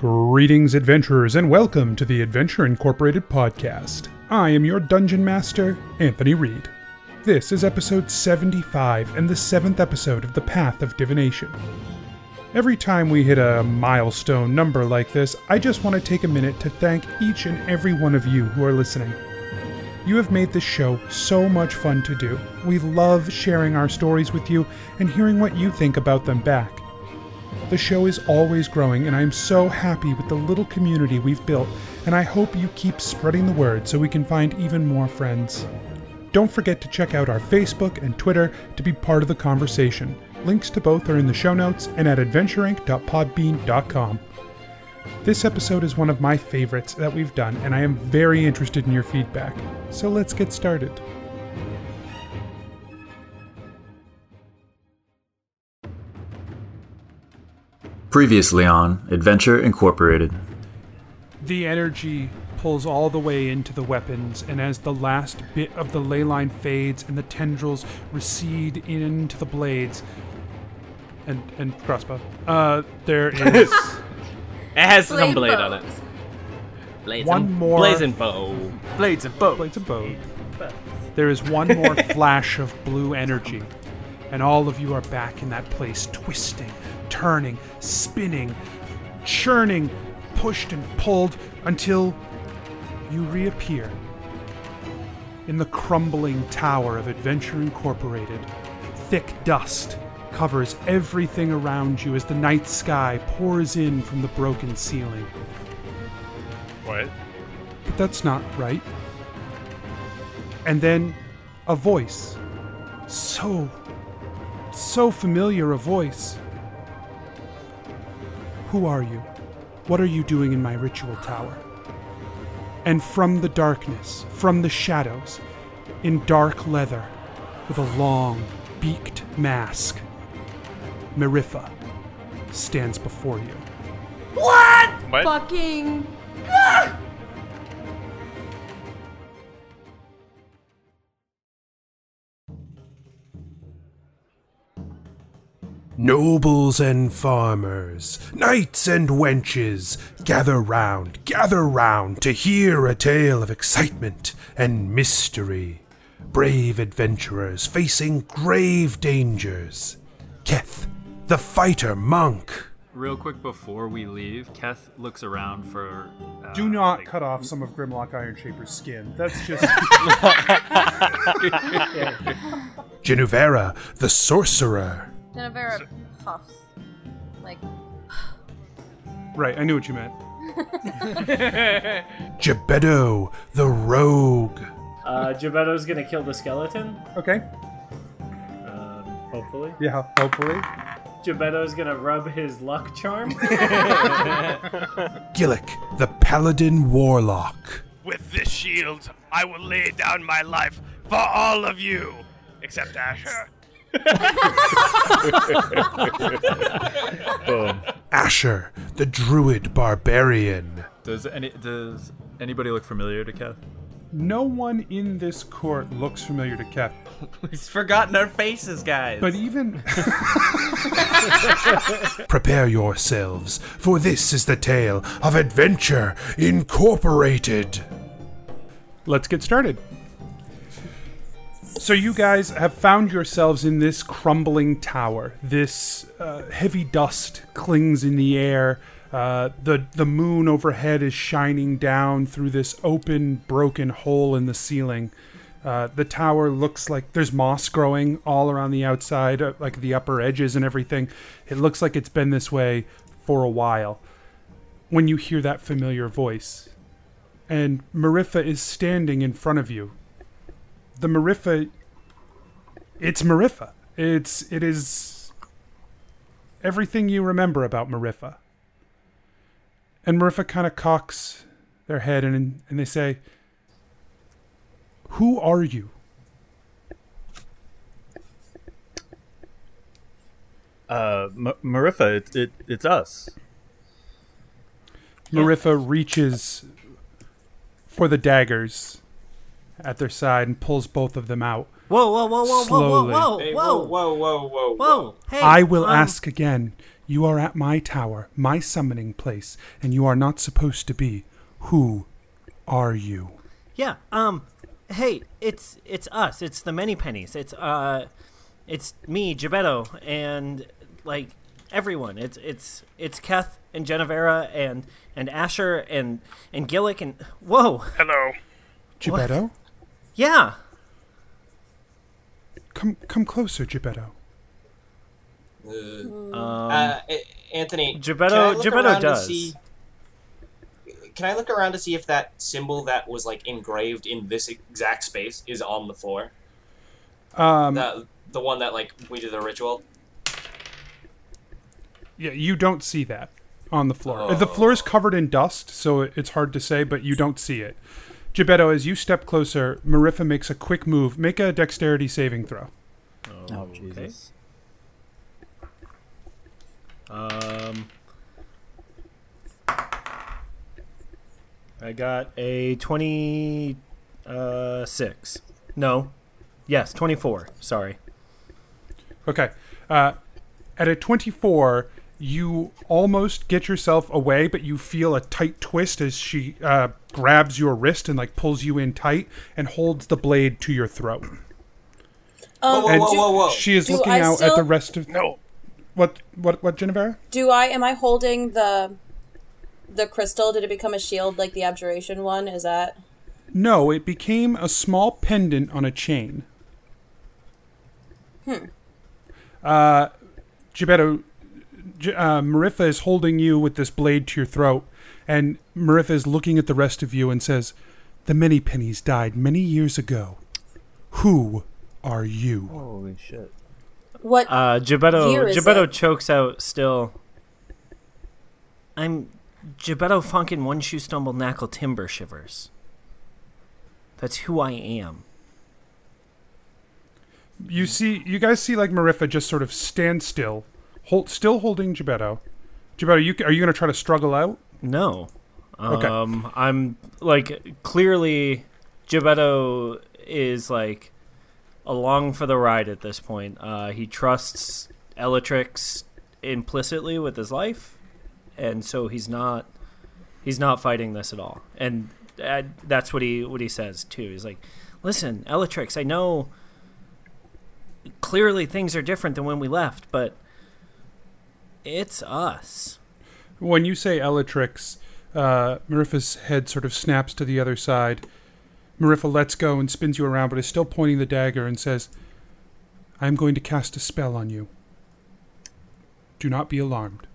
Greetings, adventurers, and welcome to the Adventure Incorporated podcast. I am your Dungeon Master, Anthony Reed. This is episode 75 and the 7th episode of The Path of Divination. Every time we hit a milestone number like this, I just want to take a minute to thank each and every one of you who are listening. You have made this show so much fun to do. We love sharing our stories with you and hearing what you think about them back. The show is always growing, and I am so happy with the little community we've built, and I hope you keep spreading the word so we can find even more friends. Don't forget to check out our Facebook and Twitter to be part of the conversation. Links to both are in the show notes and at adventureinc.podbean.com. This episode is one of my favorites that we've done, and I am very interested in your feedback. So let's get started. Previously on Adventure Incorporated. The energy pulls all the way into the weapons, and as the last bit of the ley line fades and the tendrils recede into the blades, and crossbow, there is... It has some blade on it. Blades one and, more... Blades and bow. Blades and bow. Blades of bow. There is one more flash of blue energy, and all of you are back in that place, twisting, turning, spinning, churning, pushed and pulled until you reappear in the crumbling tower of Adventure Incorporated. Thick dust covers everything around you as the night sky pours in from the broken ceiling. What? But that's not right. And then a voice. So familiar a voice. Who are you? What are you doing in my ritual tower? And from the darkness, from the shadows, in dark leather, with a long, beaked mask, Mariffa stands before you. What? What? Fucking... Nobles and farmers, knights and wenches, gather round to hear a tale of excitement and mystery. Brave adventurers facing grave dangers. Keth, the fighter monk. Real quick before we leave, Keth looks around for... Do not cut off some of Grimlock Ironshaper's skin. That's just... Genuvera, the sorcerer. Genevera puffs. Like... Right, I knew what you meant. Gebetto, the rogue. Gebetto's gonna kill the skeleton. Okay. Hopefully. Yeah, hopefully. Gebetto's gonna rub his luck charm. Gillick, the paladin warlock. With this shield, I will lay down my life for all of you, except Asher. Boom. Asher, the druid barbarian. Does anybody look familiar to Keth? No one in this court looks familiar to Keth. We've forgotten our faces, guys. But even... Prepare yourselves, for this is the tale of Adventure Incorporated. Let's get started. So you guys have found yourselves in this crumbling tower. This heavy dust clings in the air. The moon overhead is shining down through this open, broken hole in the ceiling. The tower looks like there's moss growing all around the outside, like the upper edges and everything. It looks like it's been this way for a while. When you hear that familiar voice, and Mariffa is standing in front of you. The Mariffa, it's Mariffa. It is everything you remember about Mariffa. And Mariffa kind of cocks their head and they say, "Who are you?" Mariffa, it's us. Mariffa reaches for the daggers at their side and pulls both of them out. Whoa, whoa, whoa, whoa, Slowly. whoa, whoa, Hey, whoa, whoa, whoa, whoa, whoa. whoa. Hey, I will ask again. You are at my tower, my summoning place, and you are not supposed to be. Who are you? Yeah, hey, it's us. It's the Many Pennies. It's me, Gebetto, and, like, everyone. It's Keth and Genevera and Asher and Gillick and... Whoa! Hello. Gebetto? Yeah! Come closer, Gebetto. Anthony, Gebetto does. Can I look around to see if that symbol that was like engraved in this exact space is on the floor? The one that like we did the ritual. Yeah, you don't see that on the floor. The floor is covered in dust, so it's hard to say, but you don't see it. Gebetto, as you step closer, Mariffa makes a quick move. Make a dexterity saving throw. Oh, Jesus. I got a 26. No. Yes, 24. Sorry. Okay. At a 24, you almost get yourself away, but you feel a tight twist as she grabs your wrist and like pulls you in tight and holds the blade to your throat. Whoa. She is looking out at the rest of... No. What, Genevera? Am I holding the crystal? Did it become a shield like the abjuration one? Is that... No, it became a small pendant on a chain. Gebetto, Mariffa is holding you with this blade to your throat, and Mariffa is looking at the rest of you and says, "The Many Pennies died many years ago. Who are you?" Holy shit. What year is Gebetto it? chokes out still. I'm Gebetto Funkin' One Shoe Stumble Knackle Timber Shivers. That's who I am. You guys see like Mariffa just sort of stand still, still holding Gebetto. Gebetto, are you going to try to struggle out? No. Okay. I'm like clearly Gebetto is like along for the ride at this point. He trusts Elatrix implicitly with his life, and so he's not fighting this at all. And that's what he says too. He's like, "Listen, Elatrix, I know clearly things are different than when we left, but it's us." When you say Elatrix, Mariffa's head sort of snaps to the other side. Mariffa lets go and spins you around, but is still pointing the dagger and says, "I am going to cast a spell on you. Do not be alarmed."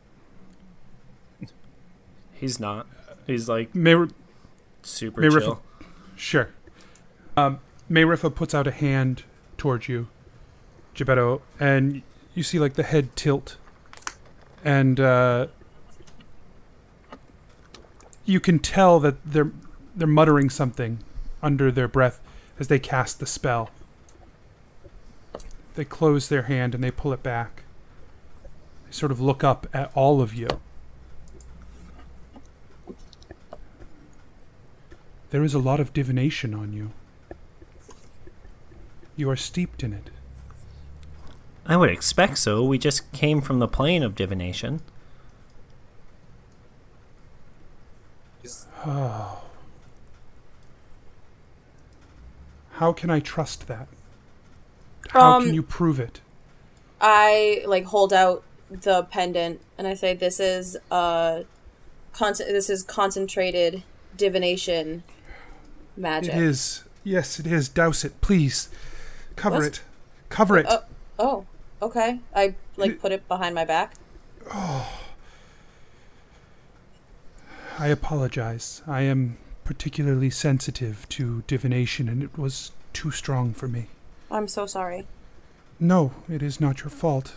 He's not. He's like super Mariffa, chill. Sure. Mariffa puts out a hand towards you, Gebetto, and you see like the head tilt, and you can tell that they're muttering something under their breath as they cast the spell. They close their hand and they pull it back. They sort of look up at all of you. There is a lot of divination on you. You are steeped in it. I would expect so. We just came from the plane of divination. Oh. How can I trust that? How can you prove it? I hold out the pendant and I say, "This is concentrated divination magic." It is. Yes, it is. Douse it, please. Cover What? it. Cover it. Oh, okay. I put it behind my back. Oh. I apologize. I am particularly sensitive to divination, and it was too strong for me. I'm so sorry. No, it is not your fault.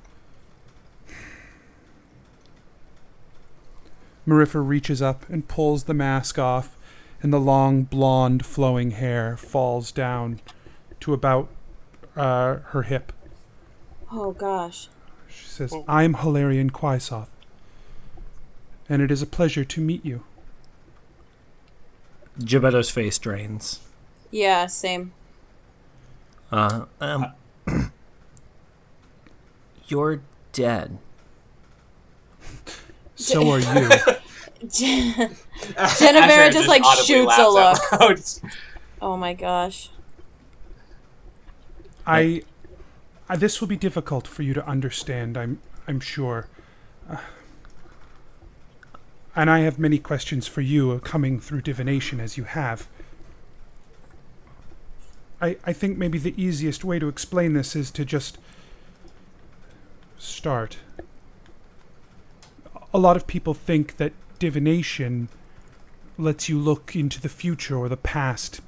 Mariffa reaches up and pulls the mask off, and the long, blonde, flowing hair falls down to about her hip. Oh, gosh. She says, "I'm Hilarion Quaisoth, and it is a pleasure to meet you." Gebetto's face drains. Yeah, same. You're dead. So are you. Genevera just like shoots a look. Oh my gosh. This will be difficult for you to understand, I'm sure. And I have many questions for you coming through divination as you have. I think maybe the easiest way to explain this is to just start. A lot of people think that divination lets you look into the future or the past,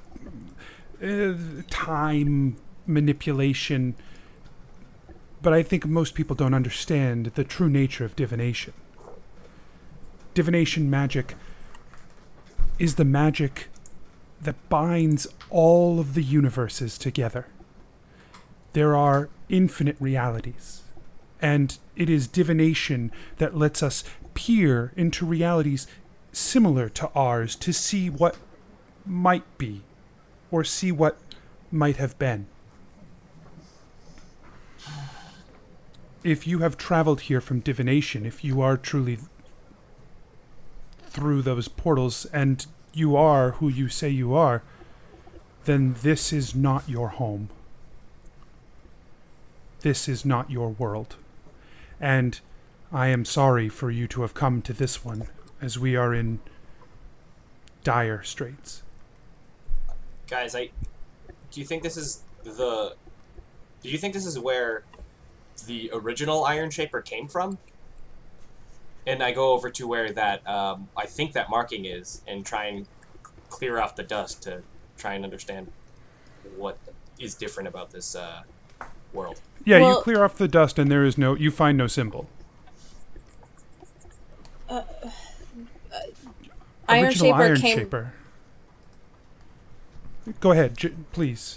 time manipulation, but I think most people don't understand the true nature of divination. Divination magic is the magic that binds all of the universes together. There are infinite realities, and it is divination that lets us peer into realities similar to ours to see what might be, or see what might have been. If you have traveled here from divination, if you are truly through those portals, and you are who you say you are, then this is not your home. This is not your world. And I am sorry for you to have come to this one, as we are in dire straits. Guys, do you think this is where the original Iron Shaper came from? And I go over to where that, I think that marking is, and try and clear off the dust to try and understand what is different about this world. Yeah, well, you clear off the dust and you find no symbol. Iron Shaper. Go ahead, please.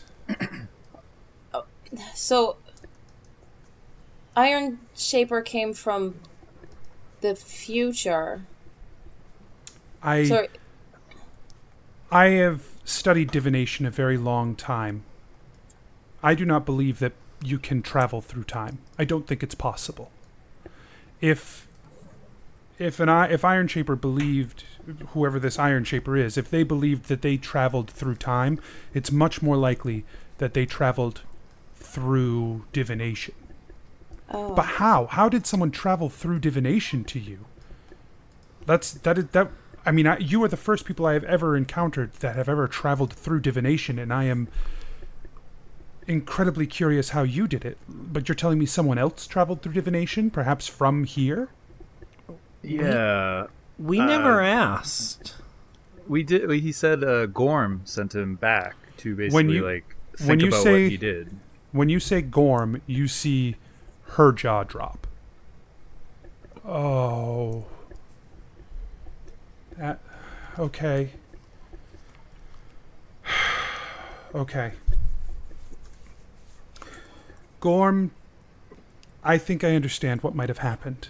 So, Iron Shaper came from the future. I have studied divination a very long time. I do not believe that you can travel through time. I don't think it's possible. If Iron Shaper believed, whoever this Iron Shaper is, if they believed that they traveled through time, it's much more likely that they traveled through divination. Oh. But how? How did someone travel through divination to you? I mean, you are the first people I have ever encountered that have ever traveled through divination, and I am incredibly curious how you did it. But you're telling me someone else traveled through divination, perhaps from here? Yeah. We never asked. We did. He said Gorm sent him back to basically think about what he did. When you say Gorm, you see her jaw drop. Oh. Okay. Okay. Gorm, I think I understand what might have happened.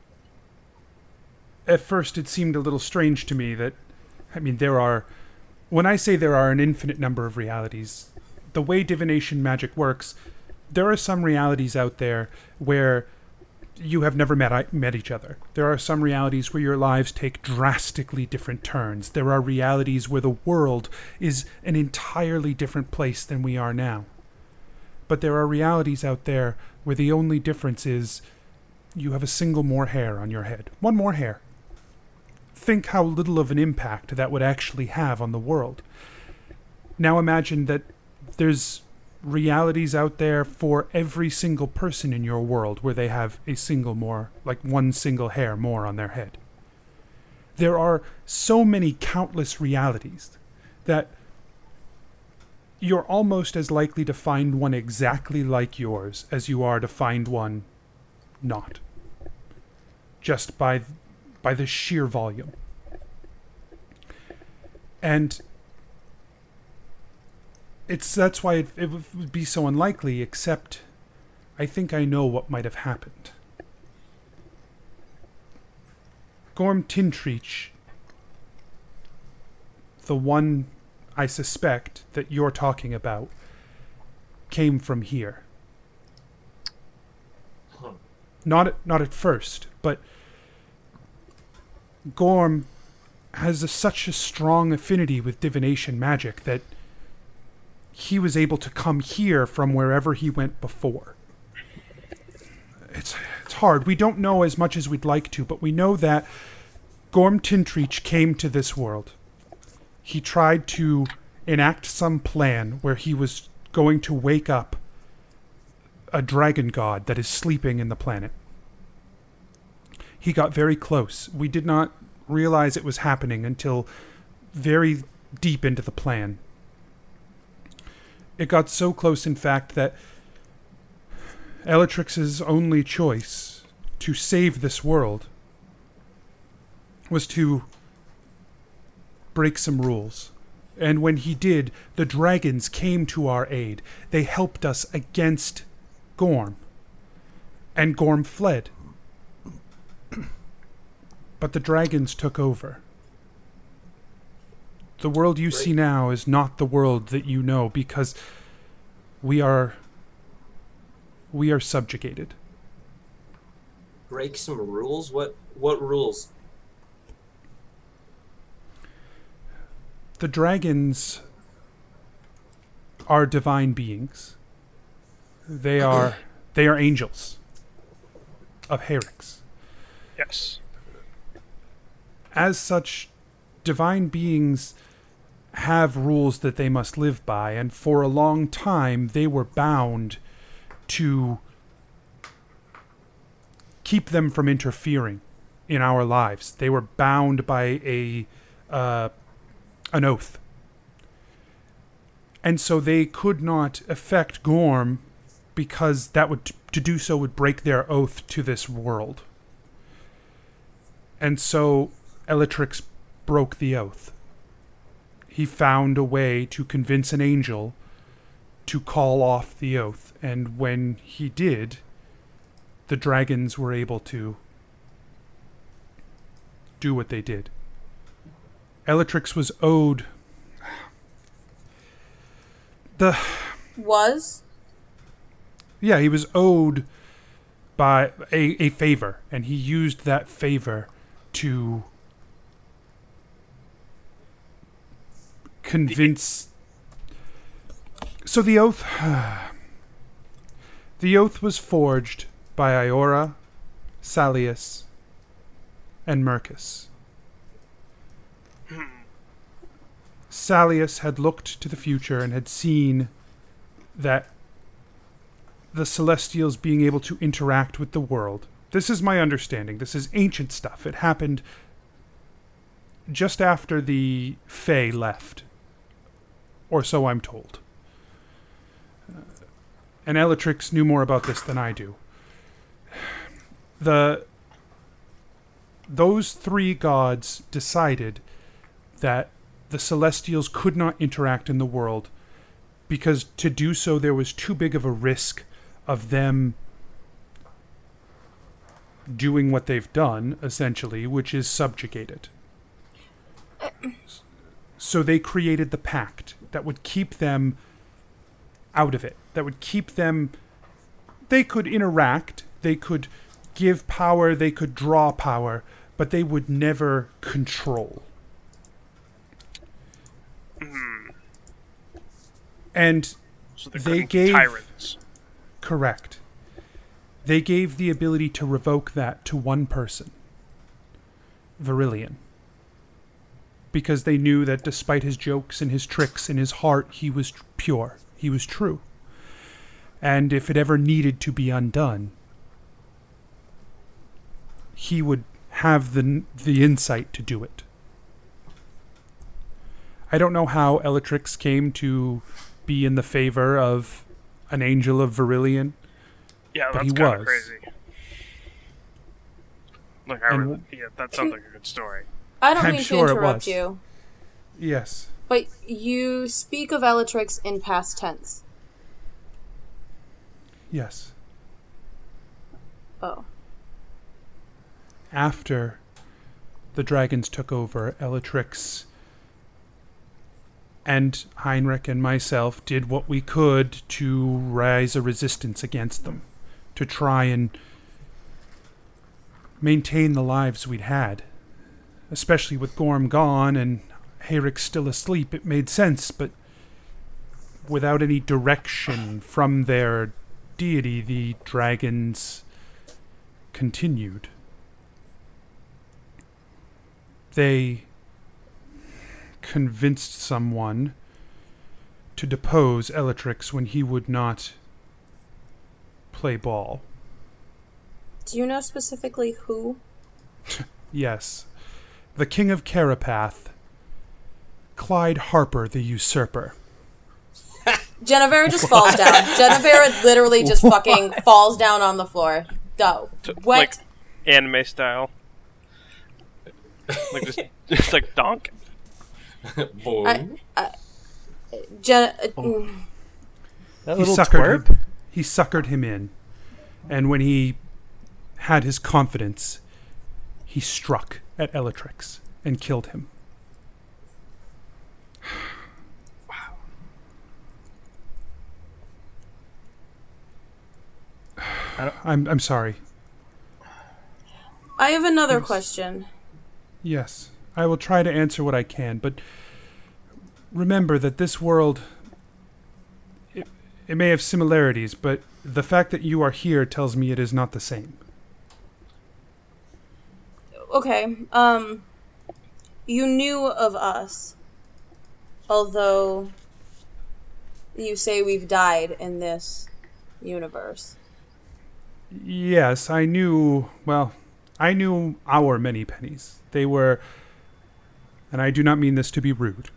At first it seemed a little strange to me that, when I say there are an infinite number of realities, the way divination magic works, there are some realities out there where you have never met each other. There are some realities where your lives take drastically different turns. There are realities where the world is an entirely different place than we are now. But there are realities out there where the only difference is you have a single more hair on your head. One more hair. Think how little of an impact that would actually have on the world. Now imagine that there's realities out there for every single person in your world where they have one single hair more on their head. There are so many countless realities that you're almost as likely to find one exactly like yours as you are to find one not. Just by the sheer volume. And that's why it would be so unlikely, except I think I know what might have happened. Gorm Tintrich, the one I suspect that you're talking about, came from here. Not at first, but Gorm has such a strong affinity with divination magic that he was able to come here from wherever he went before. It's hard. We don't know as much as we'd like to, but we know that Gorm Tintrich came to this world. He tried to enact some plan where he was going to wake up a dragon god that is sleeping in the planet. He got very close. We did not realize it was happening until very deep into the plan. It got so close, in fact, that Elatrix's only choice to save this world was to break some rules. And when he did, the dragons came to our aid. They helped us against Gorm. And Gorm fled. But the dragons took over. The world you see now is not the world that you know, because we are subjugated. Break some rules? What rules? The dragons are divine beings. They are angels of Herix. Yes. As such, divine beings have rules that they must live by, and for a long time they were bound to keep them from interfering in our lives. They were bound by an oath. And so they could not affect Gorm because to do so would break their oath to this world. And so Elatrix broke the oath. He found a way to convince an angel to call off the oath, and when he did, the dragons were able to do what they did. Elatrix was owed he was owed by a favor, and he used that favor to convince. So the oath was forged by Iora, Salius, and Mercus. Salius had looked to the future and had seen that the Celestials being able to interact with the world. This is my understanding. This is ancient stuff. It happened just after the Fae left. Or so I'm told. And Elatrix knew more about this than I do. Those three gods decided that the Celestials could not interact in the world because to do so there was too big of a risk of them doing what they've done, essentially, which is subjugated. So they created the pact that would keep them out of it, that would keep them... They could interact, they could give power, they could draw power, but they would never control. And so they gave... tyrants. Correct. They gave the ability to revoke that to one person. Virillion. Because they knew that despite his jokes and his tricks, in his heart, he was pure. He was true. And if it ever needed to be undone, he would have the insight to do it. I don't know how Elatrix came to be in the favor of an angel of Virillion. Yeah, but that's kind of crazy. Look, that sounds like a good story. I don't mean to interrupt you. Yes. But you speak of Elatrix in past tense. Yes. Oh. After the dragons took over, Elatrix and Heinrich and myself did what we could to rise a resistance against them, to try and maintain the lives we'd had. especially with Gorm gone and Hayrick still asleep, it made sense, but without any direction from their deity, the dragons continued. They convinced someone to depose Elatrix when he would not play ball. Do you know specifically who? Yes. The King of Carapath, Clyde Harper the Usurper. Genevera just falls down. Genevera literally just fucking falls down on the floor. Go. What? Like anime style. Like just like donk. Boom. He suckered him in, and when he had his confidence, he struck at Elatrix and killed him. Wow. I'm sorry. I have another question. Yes, I will try to answer what I can, but remember that this world, it may have similarities, but the fact that you are here tells me it is not the same. Okay, you knew of us, although you say we've died in this universe. Yes, I knew our many pennies. They were, and I do not mean this to be rude,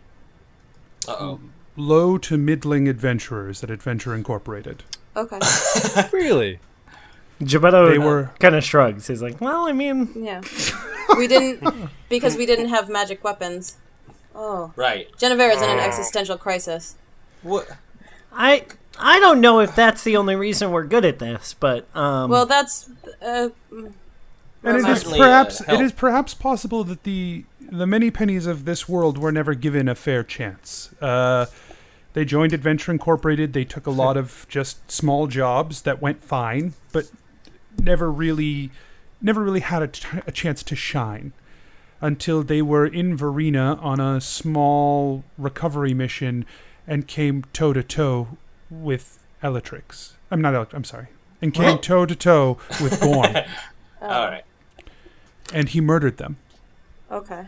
low to middling adventurers at Adventure Incorporated. Okay. Really? Geppetto kind of shrugs. He's like, well, I mean... Yeah. We didn't have magic weapons. Oh. Right. Genevera's in an existential crisis. What? I don't know if that's the only reason we're good at this, but... Well, that's... And it is perhaps possible that the many pennies of this world were never given a fair chance. They joined Adventure Incorporated. They took a lot of just small jobs that went fine, but never really had a chance to shine until they were in Verena on a small recovery mission and came toe-to-toe with Elatrix. I'm sorry. And came toe-to-toe with Gorm. All right. And he murdered them. Okay.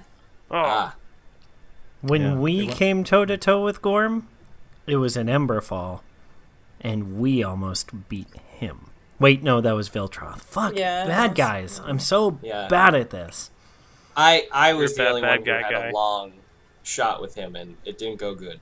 When we came toe-to-toe with Gorm, it was an Emberfall, and we almost beat him. Wait, no, that was Viltroth. Fuck, bad guys. I'm so bad at this. I was the only one who had a long shot with him, and it didn't go good.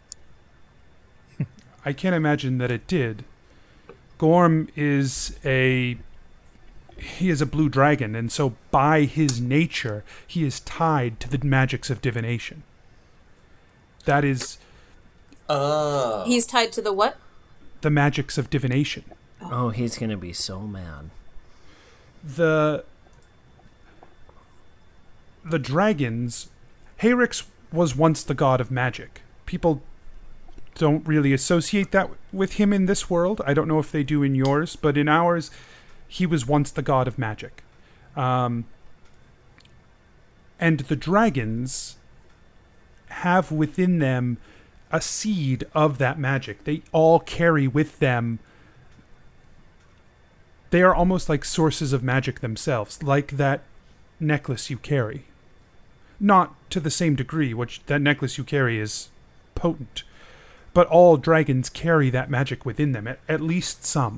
I can't imagine that it did. Gorm is a blue dragon, and so by his nature, he is tied to the magics of divination. That is... He's tied to the what? The magics of divination. Oh, he's going to be so mad. The dragons... Hayrick was once the god of magic. People don't really associate that with him in this world. I don't know if they do in yours, but in ours, he was once the god of magic. And the dragons have within them a seed of that magic. They all carry with them... They are almost like sources of magic themselves, like that necklace you carry. Not to the same degree, which that necklace you carry is potent. But all dragons carry that magic within them, at least some.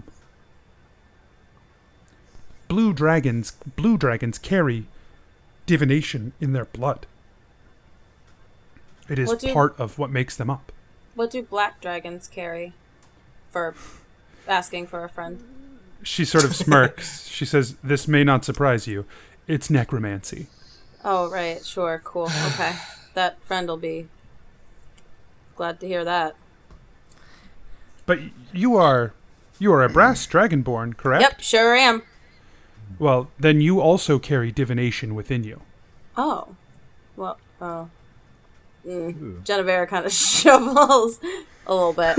Blue dragons carry divination in their blood. It is part of what makes them up. What do black dragons carry for asking for a friend? She sort of smirks. She says, "This may not surprise you. It's necromancy." Oh, right. Sure. Cool. Okay. That friend will be glad to hear that. But you are a brass dragonborn, correct? Yep, sure am. Well, then you also carry divination within you. Oh. Well, Genevera kind of shovels a little bit.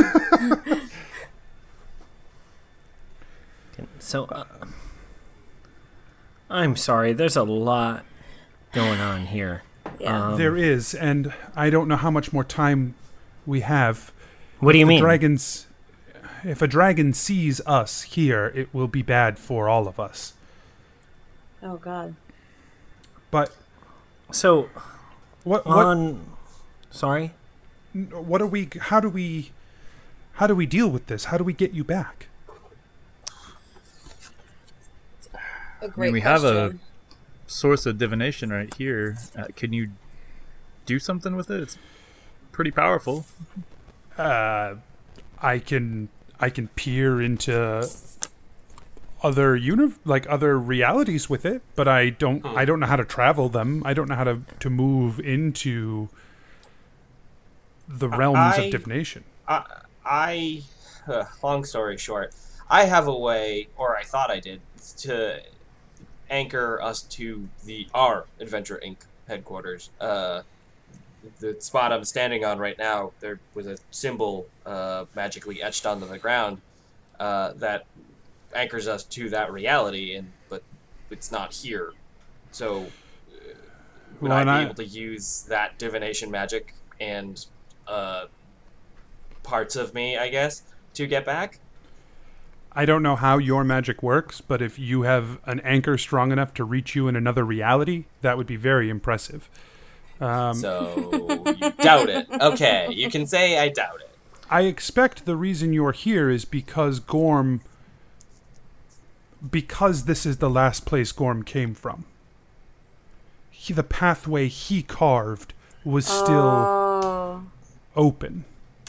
So, I'm sorry, there's a lot going on here. Yeah. There is, and I don't know how much more time we have. What do you mean? If a dragon sees us here, it will be bad for all of us. Oh God. But so, what? Sorry. What are we? How do we deal with this? How do we get you back? A great we question. have a source of divination right here. Can you do something with it? It's pretty powerful. I can peer into other other realities with it, but I don't know how to travel them. I don't know how to move into the realms of divination. Long story short, I have a way, or I thought I did, to anchor us to our Adventure Inc. headquarters. The spot I'm standing on right now, there was a symbol magically etched onto the ground that anchors us to that reality, but it's not here. So would I be able to use that divination magic and parts of me, I guess, to get back? I don't know how your magic works, but if you have an anchor strong enough to reach you in another reality, that would be very impressive. So you doubt it. Okay, you can say I doubt it. I expect the reason you're here is because this is the last place Gorm came from. The pathway he carved was still open.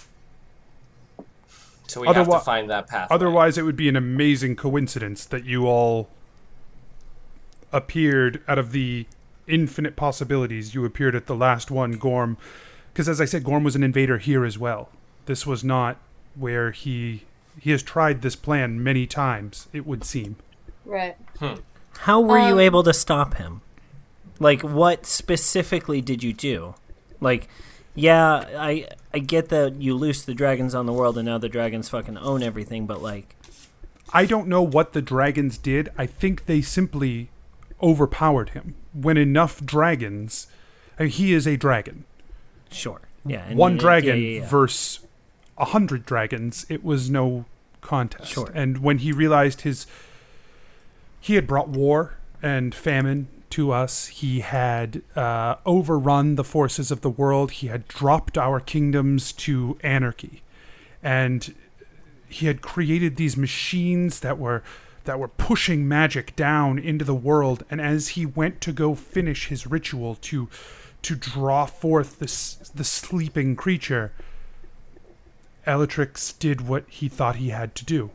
So we have to find that pathway. Otherwise, it would be an amazing coincidence that you all appeared out of the infinite possibilities. You appeared at the last one, Gorm. Because as I said, Gorm was an invader here as well. This was not where he has tried this plan many times, it would seem. Right. How were you able to stop him? Like, what specifically did you do? Like, yeah, I get that you loosed the dragons on the world and now the dragons fucking own everything, but like... I don't know what the dragons did. I think they simply overpowered him. When enough dragons... I mean, he is a dragon. Sure. Yeah. One dragon versus 100 dragons, it was no contest. Sure. And when he realized he had brought war and famine to us, he had overrun the forces of the world, he had dropped our kingdoms to anarchy, and he had created these machines that were pushing magic down into the world. And as he went to go finish his ritual to draw forth the sleeping creature, Elatrix did what he thought he had to do.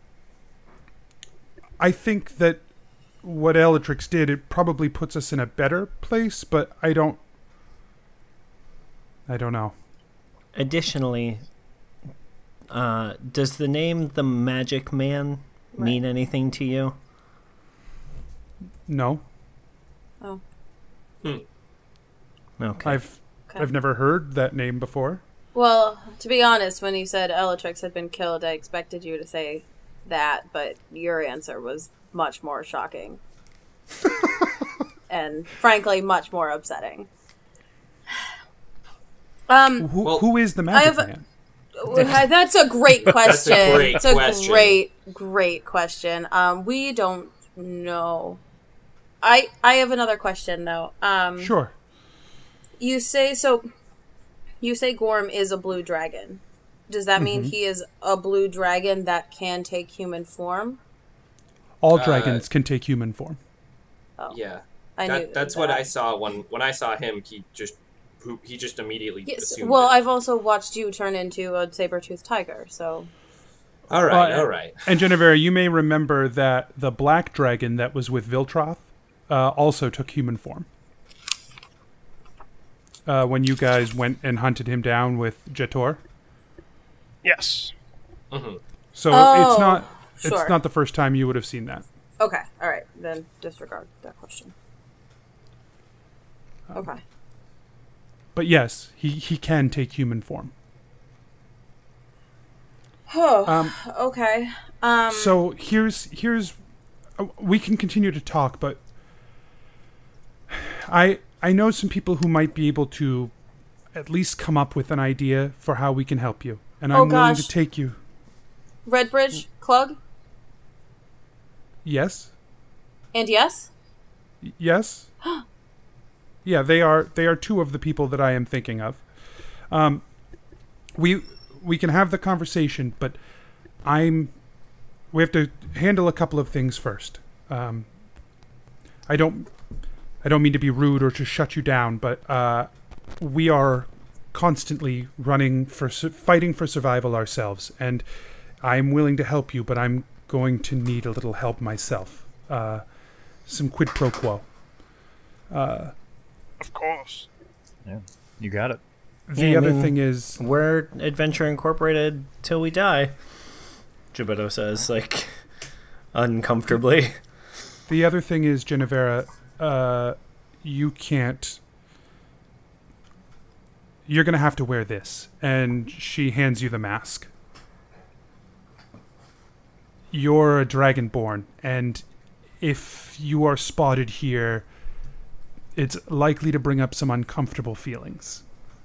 I think that what Elatrix did, it probably puts us in a better place, but I don't know. Additionally, does the name the Magic Man mean anything to you? No. Oh. Okay. I've never heard that name before. Well, to be honest, when you said Elatrix had been killed, I expected you to say that, but your answer was much more shocking. And frankly, much more upsetting. Who is the Magic Man? That's a great question. That's a great great question. We don't know. I have another question though. Sure. You say Gorm is a blue dragon. Does that mean he is a blue dragon that can take human form? All dragons can take human form. Oh. Yeah. That's what I saw when I saw him. He just immediately assumed well, it. I've also watched you turn into a saber-toothed tiger, so... All right. And Genevera, you may remember that the black dragon that was with Viltroth also took human form. When you guys went and hunted him down with Jetor. Yes. Mm-hmm. So it's not the first time you would have seen that. Okay, all right. Then disregard that question. Okay. But yes, he can take human form. Oh, okay. So here's we can continue to talk, but I know some people who might be able to at least come up with an idea for how we can help you. And I'm willing to take you. Redbridge, Klug? Yes? And yes? Yes? Yeah, they are two of the people that I am thinking of. We can have the conversation, but we have to handle a couple of things first. I don't mean to be rude or to shut you down, but we are constantly fighting for survival ourselves, and I'm willing to help you, but I'm going to need a little help myself. Some quid pro quo. Of course. Yeah, you got it. The other thing is... We're Adventure Incorporated till we die, Gebetto says, like, uncomfortably. The other thing is, Genevera, you can't... You're going to have to wear this. And she hands you the mask. You're a Dragonborn, and if you are spotted here, it's likely to bring up some uncomfortable feelings.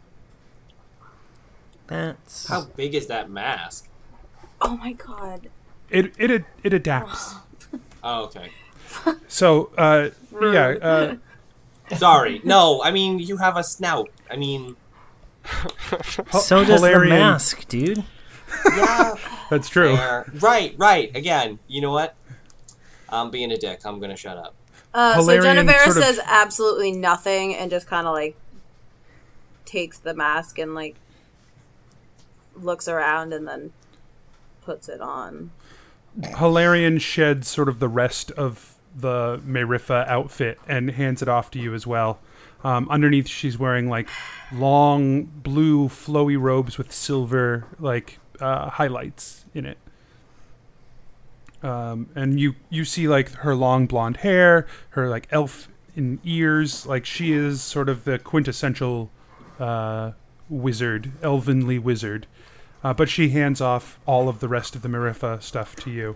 How big is that mask? Oh my god. It adapts. Oh, okay. So, yeah. Sorry. No, I mean, you have a snout. I mean... So does the mask, dude. Yeah. That's true. Right. Again, you know what? I'm being a dick. I'm going to shut up. So Genevera says absolutely nothing and just kind of, like, takes the mask and, like, looks around and then puts it on. Hilarion sheds sort of the rest of the Merifa outfit and hands it off to you as well. Underneath, she's wearing like long blue flowy robes with silver like highlights in it. And you see like her long blonde hair, her like elf in ears. Like she is sort of the quintessential wizard, elvenly wizard. But she hands off all of the rest of the Merifa stuff to you.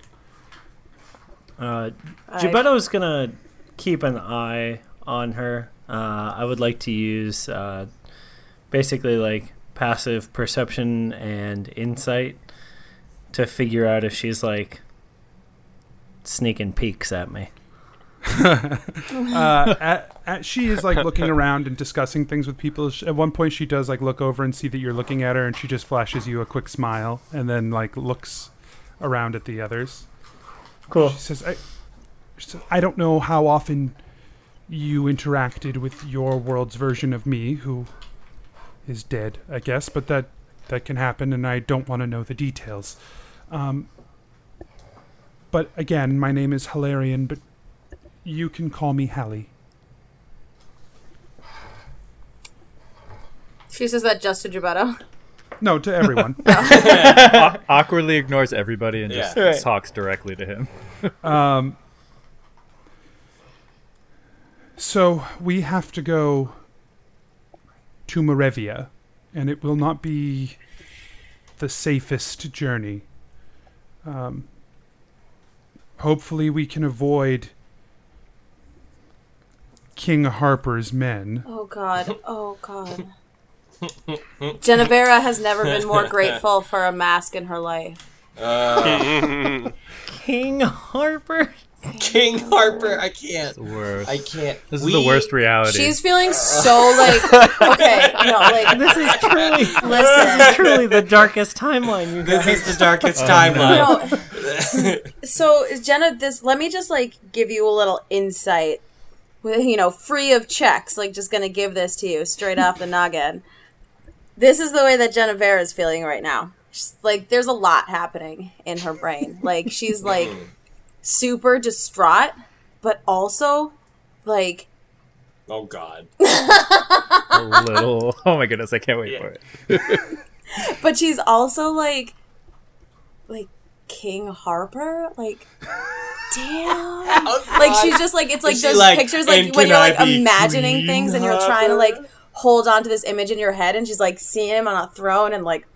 Gebetto's gonna keep an eye on her. I would like to use basically like passive perception and insight to figure out if she's like sneaking peeks at me. She is like looking around and discussing things with people. At one point she does like look over and see that you're looking at her, and she just flashes you a quick smile and then like looks around at the others. Cool. She says, I don't know how often you interacted with your world's version of me, who is dead, I guess, but that can happen, and I don't want to know the details. But again, my name is Hilarion, but you can call me Hallie. She says that just to Gebetto. No, to everyone. Awkwardly ignores everybody and just talks directly to him. So we have to go to Marevia, and it will not be the safest journey. Hopefully we can avoid King Harper's men. Oh god. Genevera has never been more grateful for a mask in her life. King Harper? King Harper, I can't. It's the worst. I can't. This is the worst reality. She's feeling so like okay, no, like this is truly the darkest timeline. You guys. This is the darkest timeline. No. So Jenna, let me just like give you a little insight, with free of checks. Like just gonna give this to you straight off the noggin. This is the way that Genevera is feeling right now. She's, like there's a lot happening in her brain. Like she's like super distraught, but also like oh god. A little. Oh my goodness, I can't wait for it. But she's also like King Harper, like damn. Like she's just like it's like those pictures like when you're like imagining things and you're trying to like hold on to this image in your head, and she's like seeing him on a throne and like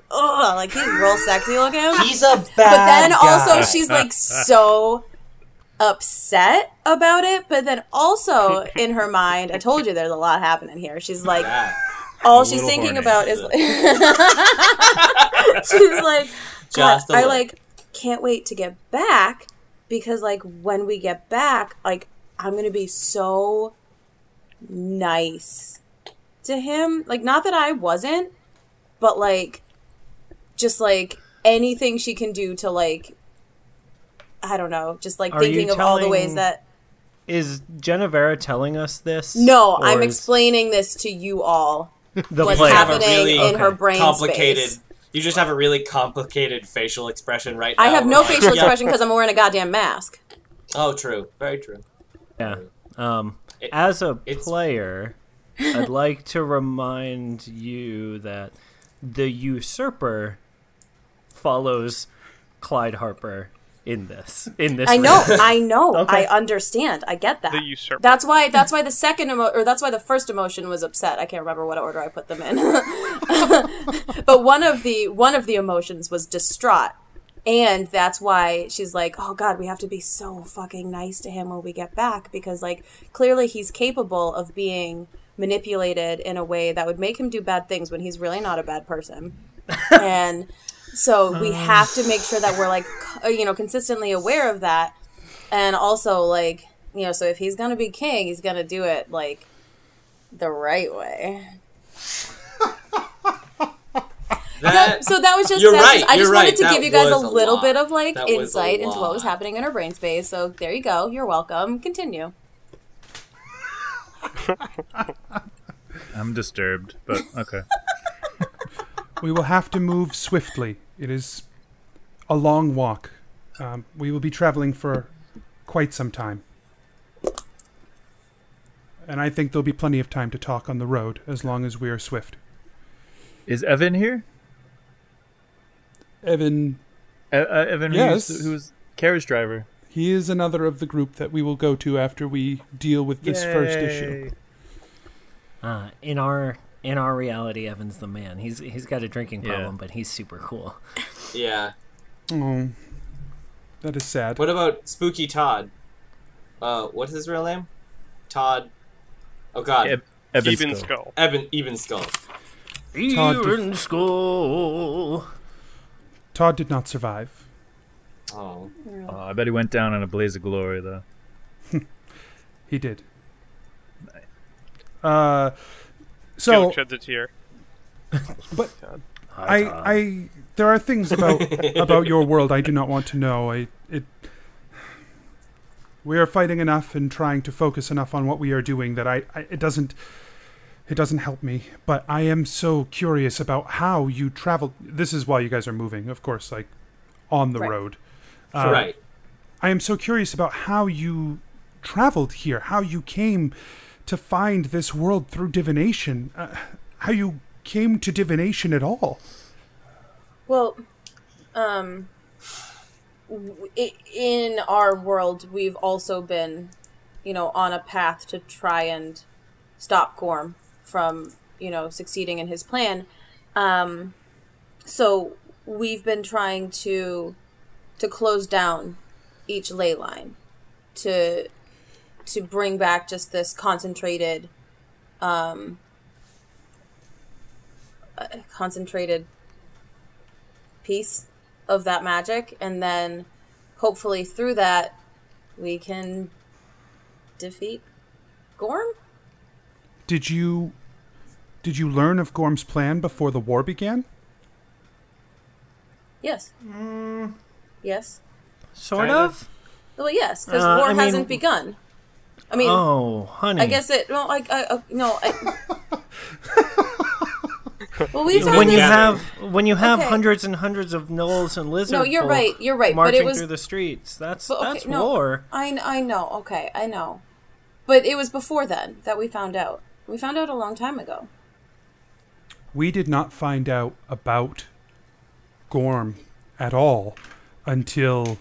he's real sexy looking. He's a bad But then guy. also she's like so upset about it, but then also in her mind, I told you there's a lot happening here. She's like, all she's thinking about is, she's like, God, I like can't wait to get back because like when we get back, like I'm gonna be so nice to him. Like not that I wasn't, but like just like anything she can do to like, I don't know, just like thinking of all the ways that. Is Genevera telling us this? No, I'm explaining this to you all. What's happening in her brain space. You just have a really complicated facial expression right now. I have no facial expression because I'm wearing a goddamn mask. Oh, true. Very true. Yeah. As a player, I'd like to remind you that the usurper follows Clyde Harper in this. I know. Okay. I understand. I get that. The usurper. That's why the second that's why the first emotion was upset. I can't remember what order I put them in. But one of the emotions was distraught. And that's why she's like, "Oh God, we have to be so fucking nice to him when we get back because like clearly he's capable of being manipulated in a way that would make him do bad things when he's really not a bad person." And so we have to make sure that we're like, consistently aware of that. And also like, so if he's going to be king, he's going to do it like the right way. So that was just, I just wanted to give you guys a little bit of like insight into what was happening in her brain space. So there you go. You're welcome. Continue. I'm disturbed, but okay. We will have to move swiftly. It is a long walk. We will be traveling for quite some time. And I think there'll be plenty of time to talk on the road as long as we are swift. Is Evan here? Evan, yes. Who's carriage driver? He is another of the group that we will go to after we deal with this first issue. In our reality, Evan's the man. He's got a drinking problem, but he's super cool. Yeah. Oh, that is sad. What about Spooky Todd? What's his real name? Todd. Oh God. Even Skull. Even Skull. Even Skull. Todd did not survive. Oh. I bet he went down in a blaze of glory, though. He did. So Felix sheds a tear. But there are things about your world I do not want to know. We are fighting enough and trying to focus enough on what we are doing that it doesn't help me. But I am so curious about how you travel. This is while you guys are moving, of course, like on the road. Right. I am so curious about how you traveled here, how you came to find this world through divination, how you came to divination at all. Well, in our world, we've also been, on a path to try and stop Gorm from, succeeding in his plan. So we've been trying to close down each ley line, to bring back just this concentrated piece of that magic, and then hopefully through that we can defeat Gorm. Did you learn of Gorm's plan before the war began? Yes. Yes. Sort of? Well, yes, because war hasn't begun. I mean, oh, honey. I guess it. Well, no. Well, we found when you have hundreds and hundreds of gnolls and lizards. No, you're right. You're right. Marching but it was through the streets. That's no, war. I know. Okay, I know. But it was before then that we found out. We found out a long time ago. We did not find out about Gorm at all until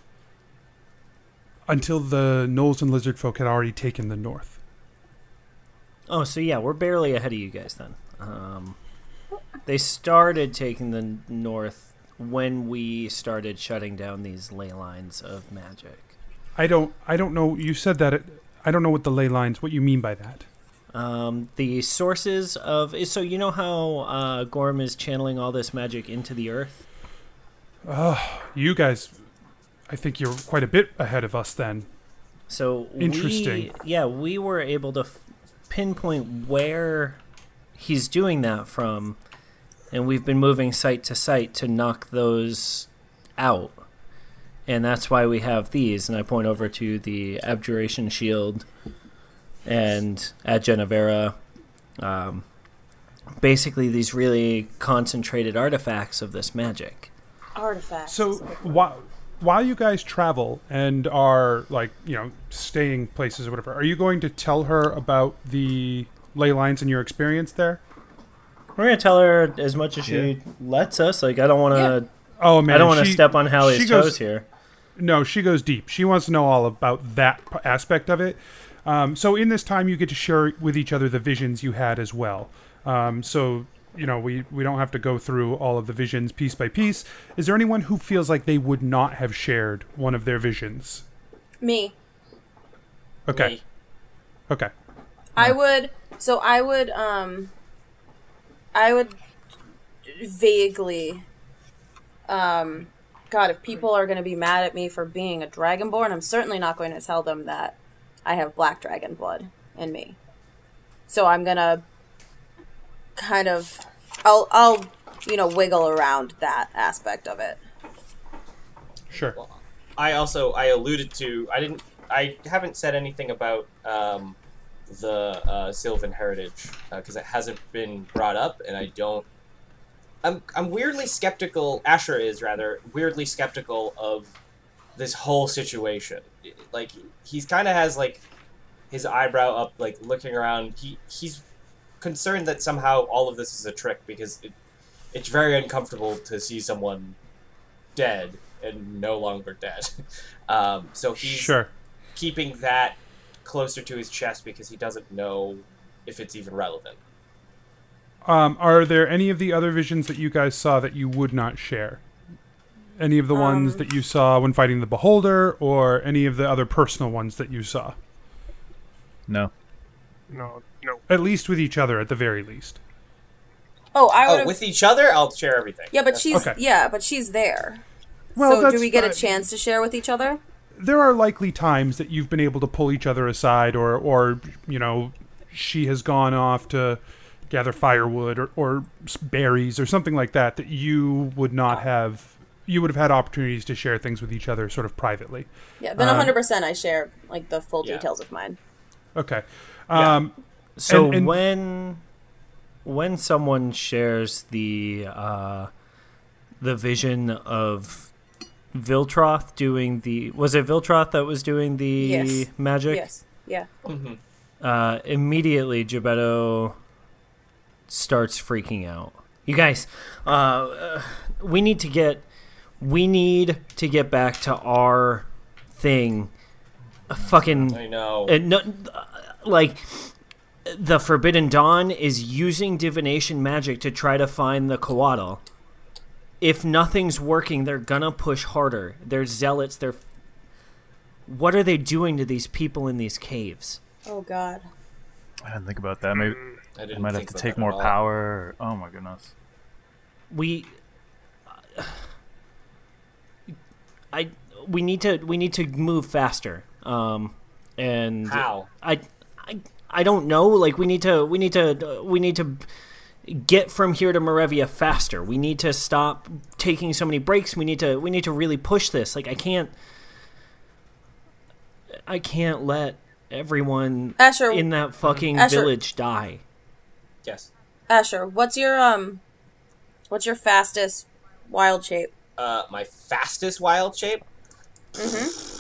the gnolls and lizard folk had already taken the north. Oh, so yeah, we're barely ahead of you guys then. They started taking the north when we started shutting down these ley lines of magic. I don't know. You said that. I don't know what the ley lines. What you mean by that? The sources of... So you know how Gorm is channeling all this magic into the earth? You guys, I think you're quite a bit ahead of us then. So interesting. We were able to pinpoint where he's doing that from, and we've been moving site to site to knock those out. And that's why we have these. And I point over to the Abjuration Shield and at Genevera. Basically, these really concentrated artifacts of this magic. Artifacts. So while you guys travel and are, like, staying places or whatever, are you going to tell her about the ley lines and your experience there? We're going to tell her as much as she lets us. Like, I don't want to... Oh, man. I don't want to step on Hallie's toes here. No, she goes deep. She wants to know all about that aspect of it. So in this time, you get to share with each other the visions you had as well. So, we don't have to go through all of the visions piece by piece. Is there anyone who feels like they would not have shared one of their visions? Me. Okay. Me. Okay. I would vaguely, God, if people are going to be mad at me for being a Dragonborn, I'm certainly not going to tell them that I have black dragon blood in me. So I'm going to kind of, I'll wiggle around that aspect of it. Sure. Well, I alluded to, I haven't said anything about the Sylvan heritage because it hasn't been brought up, and I'm weirdly skeptical. Asher is rather weirdly skeptical of this whole situation. Like, he's kind of has like his eyebrow up, like looking around. He's concerned that somehow all of this is a trick because it's very uncomfortable to see someone dead and no longer dead. So he's keeping that closer to his chest because he doesn't know if it's even relevant. Are there any of the other visions that you guys saw that you would not share? Any of the ones that you saw when fighting the Beholder, or any of the other personal ones that you saw? No. No. At least with each other, at the very least. With each other, I'll share everything. Yeah, but she's there. Well, so do we get a chance to share with each other? There are likely times that you've been able to pull each other aside, or she has gone off to gather firewood or berries or something like that you would not have. You would have had opportunities to share things with each other sort of privately. Yeah, then 100% I share like the full details of mine. Okay. So when someone shares the vision of Viltroth doing the... Was it Viltroth that was doing the magic? Yes. Yeah. Mm-hmm. Immediately, Gebetto starts freaking out. You guys, we need to get back to our thing. Fucking... I know. The Forbidden Dawn is using divination magic to try to find the Coatl. If nothing's working, they're gonna push harder. They're zealots. What are they doing to these people in these caves? Oh, God. I didn't think about that. Maybe I might have to take more power. Oh, my goodness. We need to move faster. And how? I don't know. Like, we need to get from here to Marevia faster. We need to stop taking so many breaks. We need to really push this. Like, I can't let everyone Asher, in that fucking village die. Yes. Asher, what's your fastest wild shape? My fastest wild shape? Mm-hmm.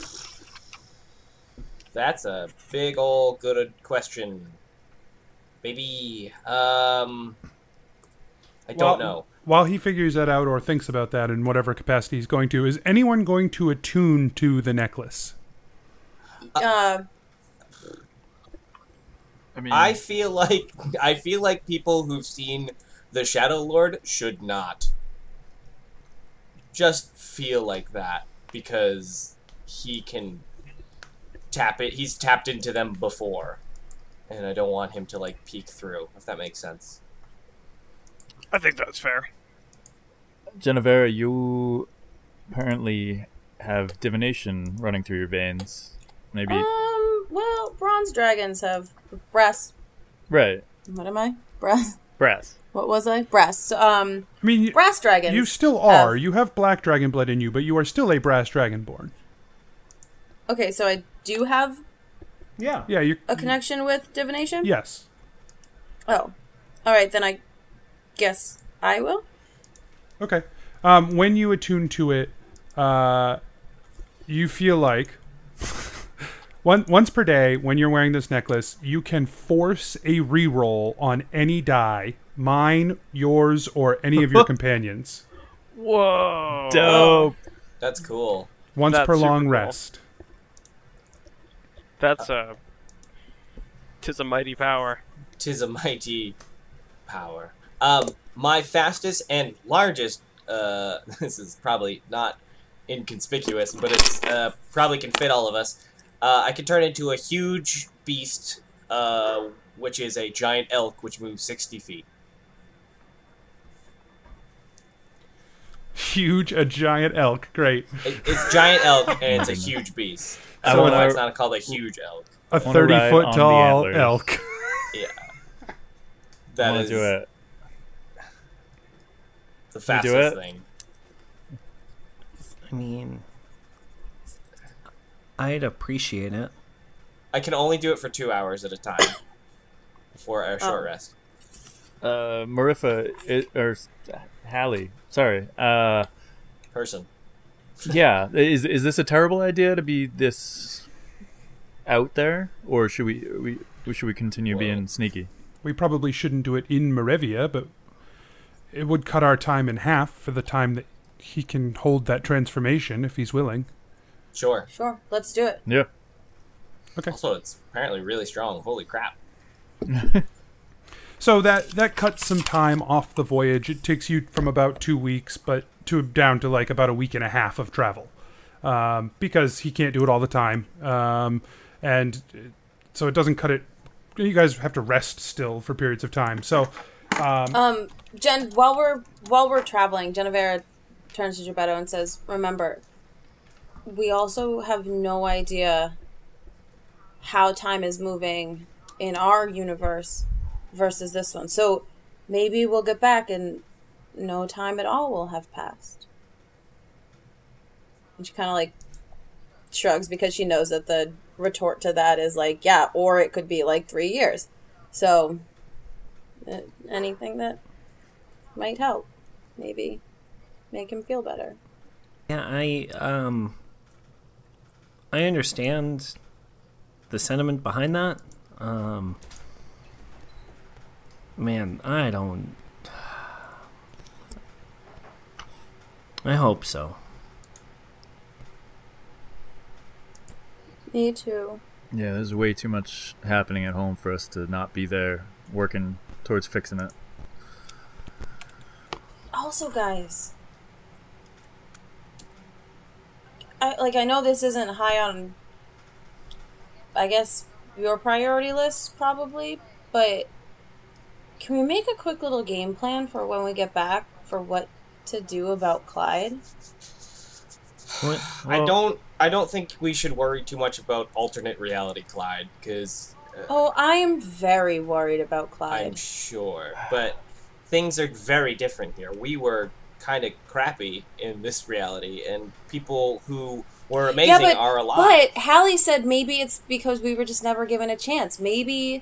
That's a big ol' good question. Maybe, I don't know. While he figures that out or thinks about that in whatever capacity he's going to, is anyone going to attune to the necklace? I feel like people who've seen the Shadow Lord should not. Just feel like that, because he can tap it. He's tapped into them before, and I don't want him to like peek through. If that makes sense. I think that's fair. Genevera, you apparently have divination running through your veins. Maybe. Well, bronze dragons have brass. Right. What am I? Brass. Brass. What was I? Brass. I mean, brass dragons. You still are. You have black dragon blood in you, but you are still a brass dragonborn. Okay, so I do have. Yeah. Yeah. You a connection with divination. Yes. Oh, all right. Then I guess I will. Okay. When you attune to it, you feel like once per day when you're wearing this necklace, you can force a reroll on any die, mine, yours, or any of your companions. Whoa. Dope. That's cool. Once That's per long super cool. rest. That's tis a mighty power. Tis a mighty power. My fastest and largest, this is probably not inconspicuous, but it's probably can fit all of us. I can turn into a huge beast, which is a giant elk, which moves 60 feet. Huge, a giant elk. Great. It's giant elk, and it's a huge beast. I don't know why it's not called a huge elk. A 30-foot tall elk. Yeah. That is... do it. The fastest thing. I mean, I'd appreciate it. I can only do it for 2 hours at a time before our short rest. Marifa, or Hallie, sorry. Person. Yeah, is this a terrible idea to be this out there, or should we continue being sneaky? We probably shouldn't do it in Marevia, but it would cut our time in half for the time that he can hold that transformation if he's willing. Sure. Sure. Let's do it. Yeah. Okay. Also, it's apparently really strong. Holy crap. So that cuts some time off the voyage. It takes you from about 2 weeks, but down to like about a week and a half of travel, because he can't do it all the time, and so it doesn't cut it. You guys have to rest still for periods of time. So, Jen, while we're traveling, Genevera turns to Geppetto and says, "Remember, we also have no idea how time is moving in our universe versus this one. So maybe we'll get back and no time at all will have passed." And she kind of like shrugs because she knows that the retort to that is like, yeah, or it could be like 3 years. So anything that might help, maybe make him feel better. Yeah, I understand the sentiment behind that. Man, I hope so. Me too. Yeah, there's way too much happening at home for us to not be there working towards fixing it. Also, guys, I know this isn't high on, I guess, your priority list, probably, but can we make a quick little game plan for when we get back for what to do about Clyde? What? I don't think we should worry too much about alternate reality Clyde, because... I am very worried about Clyde. I'm sure, but things are very different here. We were kind of crappy in this reality, and people who were amazing are alive. But Hallie said maybe it's because we were just never given a chance. Maybe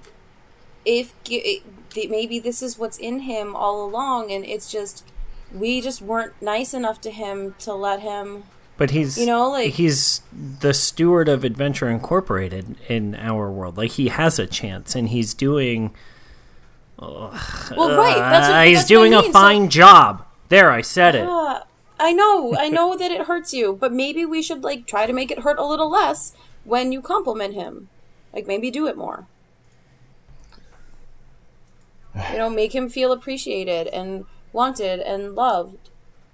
maybe this is what's in him all along, and it's just we just weren't nice enough to him to let him. But he's, he's the steward of Adventure Incorporated in our world. Like, he has a chance, and he's doing. Right. He's doing a fine job. There, I said it. I know that it hurts you, but maybe we should try to make it hurt a little less when you compliment him. Maybe do it more. Make him feel appreciated and wanted and loved.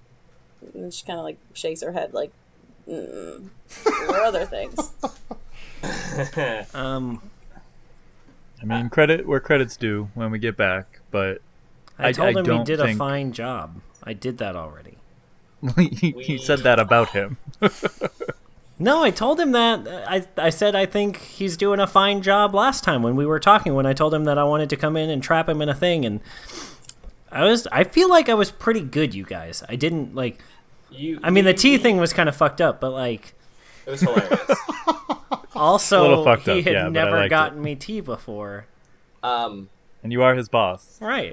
And she kind of shakes her head there are other things. I mean, credit where credit's due when we get back, but I told him he don't did think... a fine job. I did that already. He said that about him. No, I told him that. I said I think he's doing a fine job last time when we were talking, when I told him that I wanted to come in and trap him in a thing, and I feel like I was pretty good, you guys. I didn't, like... the tea thing was kind of fucked up, but, like... It was hilarious. Also, a little fucked he up, had yeah, never gotten me tea before. And you are his boss. Right.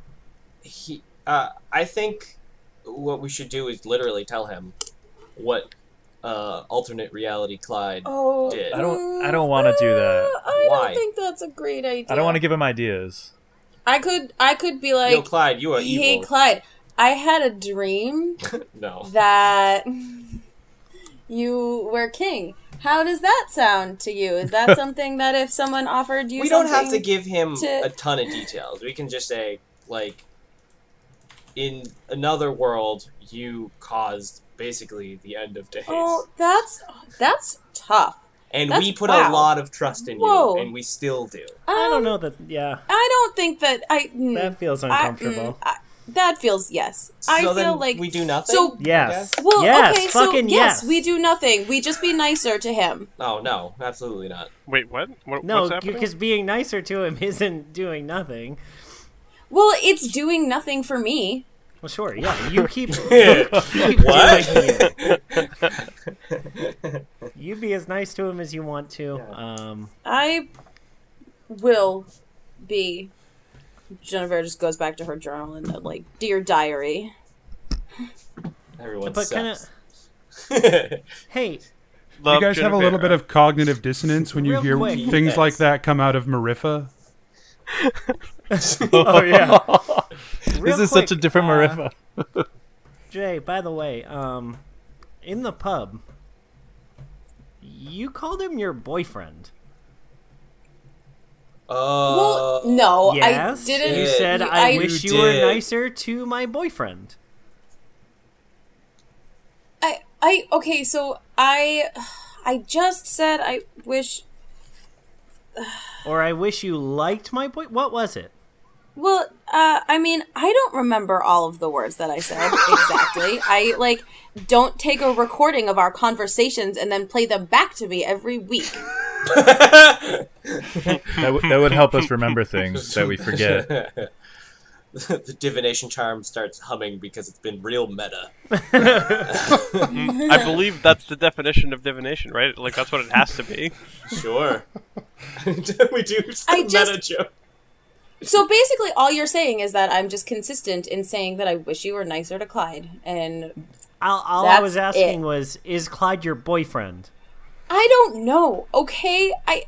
I think what we should do is literally tell him what alternate reality Clyde did. I don't want to do that. I Why? don't think that's a great idea. I don't want to give him ideas. I could be like, Yo, Clyde, you are hey, evil. Clyde, I had a dream No. that you were king. How does that sound to you? Is that something that if someone offered you We don't something have to give him to- a ton of details. We can just say, like, in another world, you caused basically the end of days. Oh, that's tough. And that's- we put wow. a lot of trust in Whoa. you, and we still do. I don't know that, yeah. I don't think that That feels uncomfortable. That feels, yes. So I feel then like we do nothing? So Yes. well, Yes, okay, so fucking yes, yes. we do nothing. We just be nicer to him. Oh, no, absolutely not. Wait, what? No, What's happening? because being nicer to him isn't doing nothing. Well, it's doing nothing for me. Well, sure, yeah. You keep What? doing it. You be as nice to him as you want to. I will be. Jennifer just goes back to her journal and like, dear diary. Everyone But kind of. sucks. Hey, You guys have a little bit of cognitive dissonance when you Real hear quick. things Yes. like that come out of Mariffa. oh yeah. This is such a different Mariffa. Jay, by the way, in the pub, you called him your boyfriend. Well, no, Yes, I didn't. you said I wish you were nicer to my boyfriend. Okay, so I just said I wish. Or I wish you liked my boy. What was it? Well, I mean, I don't remember all of the words that I said exactly. I don't take a recording of our conversations and then play them back to me every week. That would help us remember things that we forget. The divination charm starts humming because it's been real meta. I believe that's the definition of divination, right? Like, that's what it has to be. Sure. We do some meta joke. So basically, all you're saying is that I'm just consistent in saying that I wish you were nicer to Clyde, and all I was asking was, is Clyde your boyfriend? I don't know. Okay, I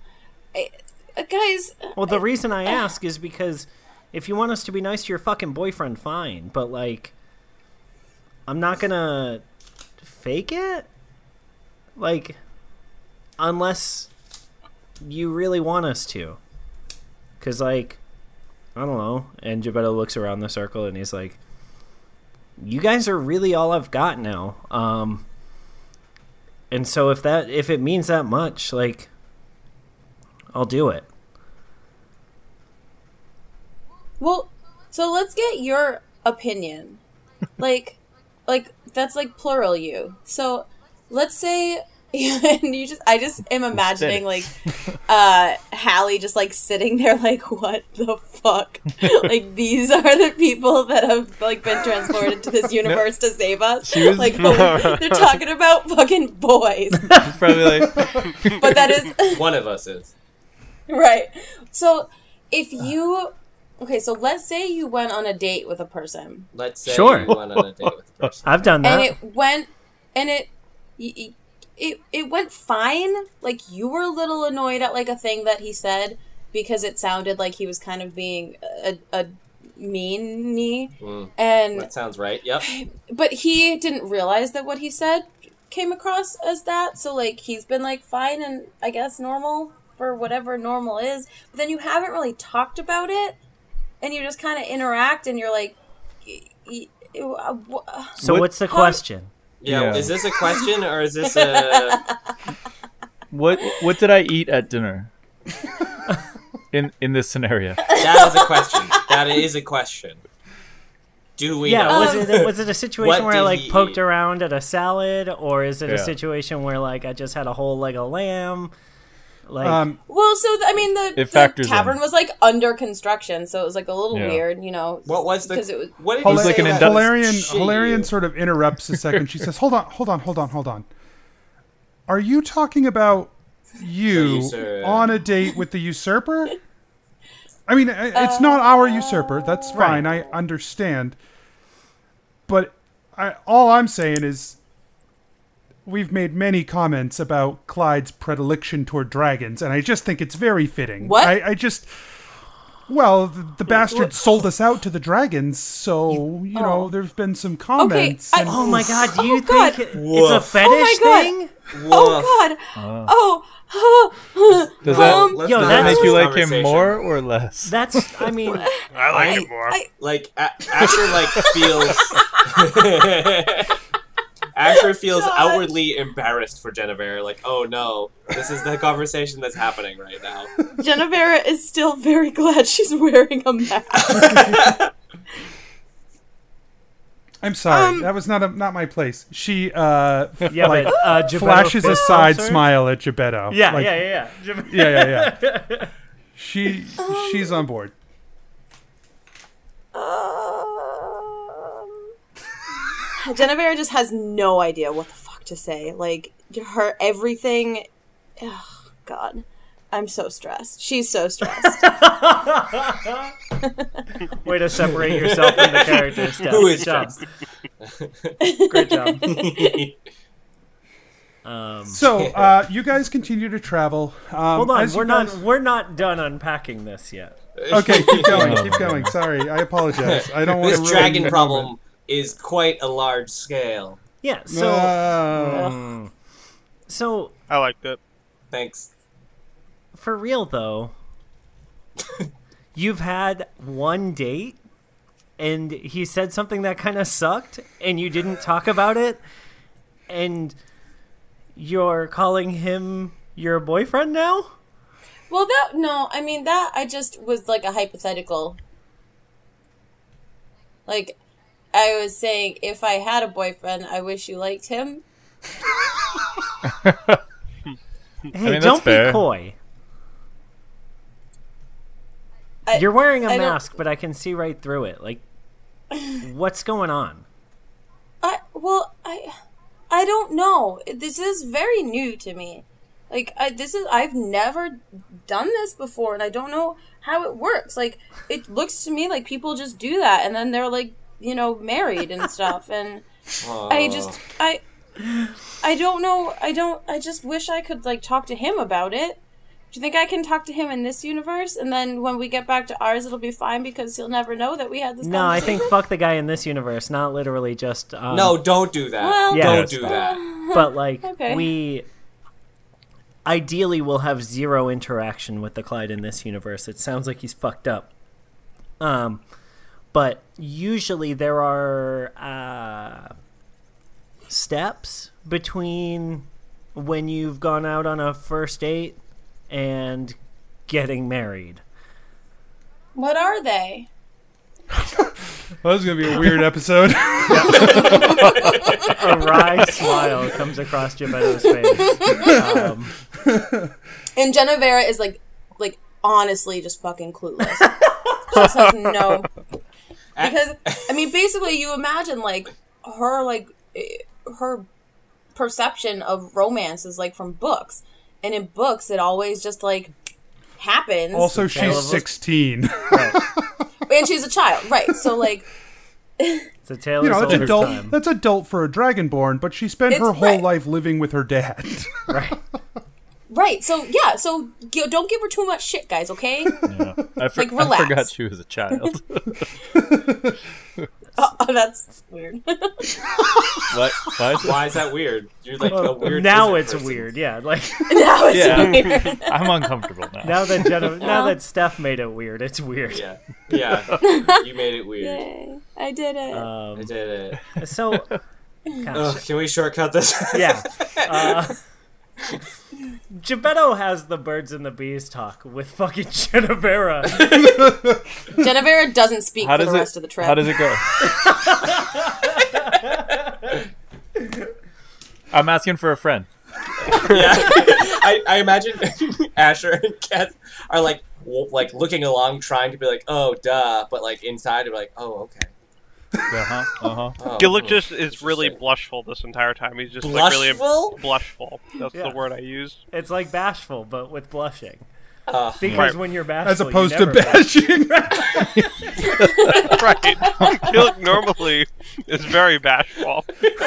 guys. Well, the reason I ask is because if you want us to be nice to your fucking boyfriend, fine. But like, I'm not gonna fake it. Like, unless you really want us to. Cause like, I don't know. And Gebetto looks around the circle and he's like, "You guys are really all I've got now." And so if it means that much, like, I'll do it. Well, so let's get your opinion. like that's like plural you. So let's say and I just am imagining like Hallie just like sitting there like, what the fuck? Like, these are the people that have like been transported to this universe to save us. Like, they're talking about fucking boys. She's probably like, but that is one of us is. Right. So if you okay, so let's say you went on a date with a person. Let's say Sure. you went on a date with a person. I've done that. And it went fine. Like, you were a little annoyed at like a thing that he said because it sounded like he was kind of being a meanie. And That sounds right. Yep. but he didn't realize that what he said came across as that. So like, he's been like fine and I guess normal for whatever normal is. But then you haven't really talked about it, and you just kind of interact, and you're like, so what's the question? Yeah, Yeah. is this a question or is this a... What did I eat at dinner? In this scenario. That is a question. That is a question. Do we know? Was it a situation where I like poked around at a salad, or is it a situation where like I just had a whole leg of lamb? Like, well, so the tavern was like under construction, so it was like a little weird, you know. What was the? Because it was. What did you say? Hilarion sort of interrupts a second. She says, "Hold on. Are you talking about you on a date with the usurper? I mean, it's not our usurper. That's fine. I understand. But all I'm saying is we've made many comments about Clyde's predilection toward dragons, and I just think it's very fitting. What? The bastard sold us out to the dragons, so, you know, there's been some comments. Okay, oh my god, do you think it's a fetish thing? Oh god. Does that make you like him more or less? That's, I mean... I like him more. Asher feels outwardly embarrassed for Genevera. Like, oh no, this is the conversation that's happening right now. Genevera is still very glad she's wearing a mask. I'm sorry, that was not my place. She Geppetto flashes a side sponsor? smile at Geppetto. Yeah. Yeah. She's on board. Genevera just has no idea what the fuck to say. Like, her everything... Oh, God. I'm so stressed. She's so stressed. Way to separate yourself from the character, Steph. Who is stressed? Great job. So, you guys continue to travel. Hold on, we're not done unpacking this yet. Okay, keep going. Sorry, I apologize. I don't want to This dragon problem is quite a large scale. Yeah, so... So... I like that. Thanks. For real, though, you've had one date, and he said something that kind of sucked, and you didn't talk about it, and you're calling him your boyfriend now? Well, I just was like a hypothetical. Like, I was saying, if I had a boyfriend, I wish you liked him. Hey, don't be coy. You're wearing a mask, but I can see right through it. Like, what's going on? I don't know. This is very new to me. Like, I've never done this before, and I don't know how it works. Like, it looks to me like people just do that, and then they're like, you know, married and stuff. And I don't know. I just wish I could like talk to him about it. Do you think I can talk to him in this universe, and then when we get back to ours, it'll be fine because he'll never know that we had this conversation? No, I think fuck the guy in this universe, not literally just... no, don't do that. Well, don't do that. But, like, okay. We ideally will have zero interaction with the Clyde in this universe. It sounds like he's fucked up. But usually there are steps between when you've gone out on a first date and getting married. What are they? Well, this is going to be a weird episode. A wry smile comes across Geppetto's face. And Genevera is like honestly just fucking clueless. Just has no... Because, I mean, basically you imagine like her perception of romance is like from books. And in books, it always just, like, happens. Also, she's 16. Right. And she's a child, right. So, like... It's a tale of that's adult. Time. That's adult for a Dragonborn, but she spent her whole life living with her dad. Right. Right, so, yeah, so don't give her too much shit, guys, okay? Yeah. Relax. I forgot she was a child. Oh, that's weird. What? Why is that weird? You're like a weird. Now it's person. weird, yeah. Like now it's weird. I'm uncomfortable now. Now that Steph made it weird, it's weird. Yeah, you made it weird. Yay. I did it. I did it. So, gosh. Can we shortcut this? Yeah. Geppetto has the birds and the bees talk with fucking Genevera. Genevera doesn't speak for the rest of the trip. How does it go? I'm asking for a friend. Yeah, I imagine Asher and Keth are like looking along, trying to be like, "Oh, duh," but like inside, they're like, "Oh, okay." Oh, Gillick just is really blushful this entire time. He's just like really blushful. That's the word I used. It's like bashful, but with blushing. Because right. When you're bashful, As opposed you to never bashing. Right. Gillick normally is very bashful.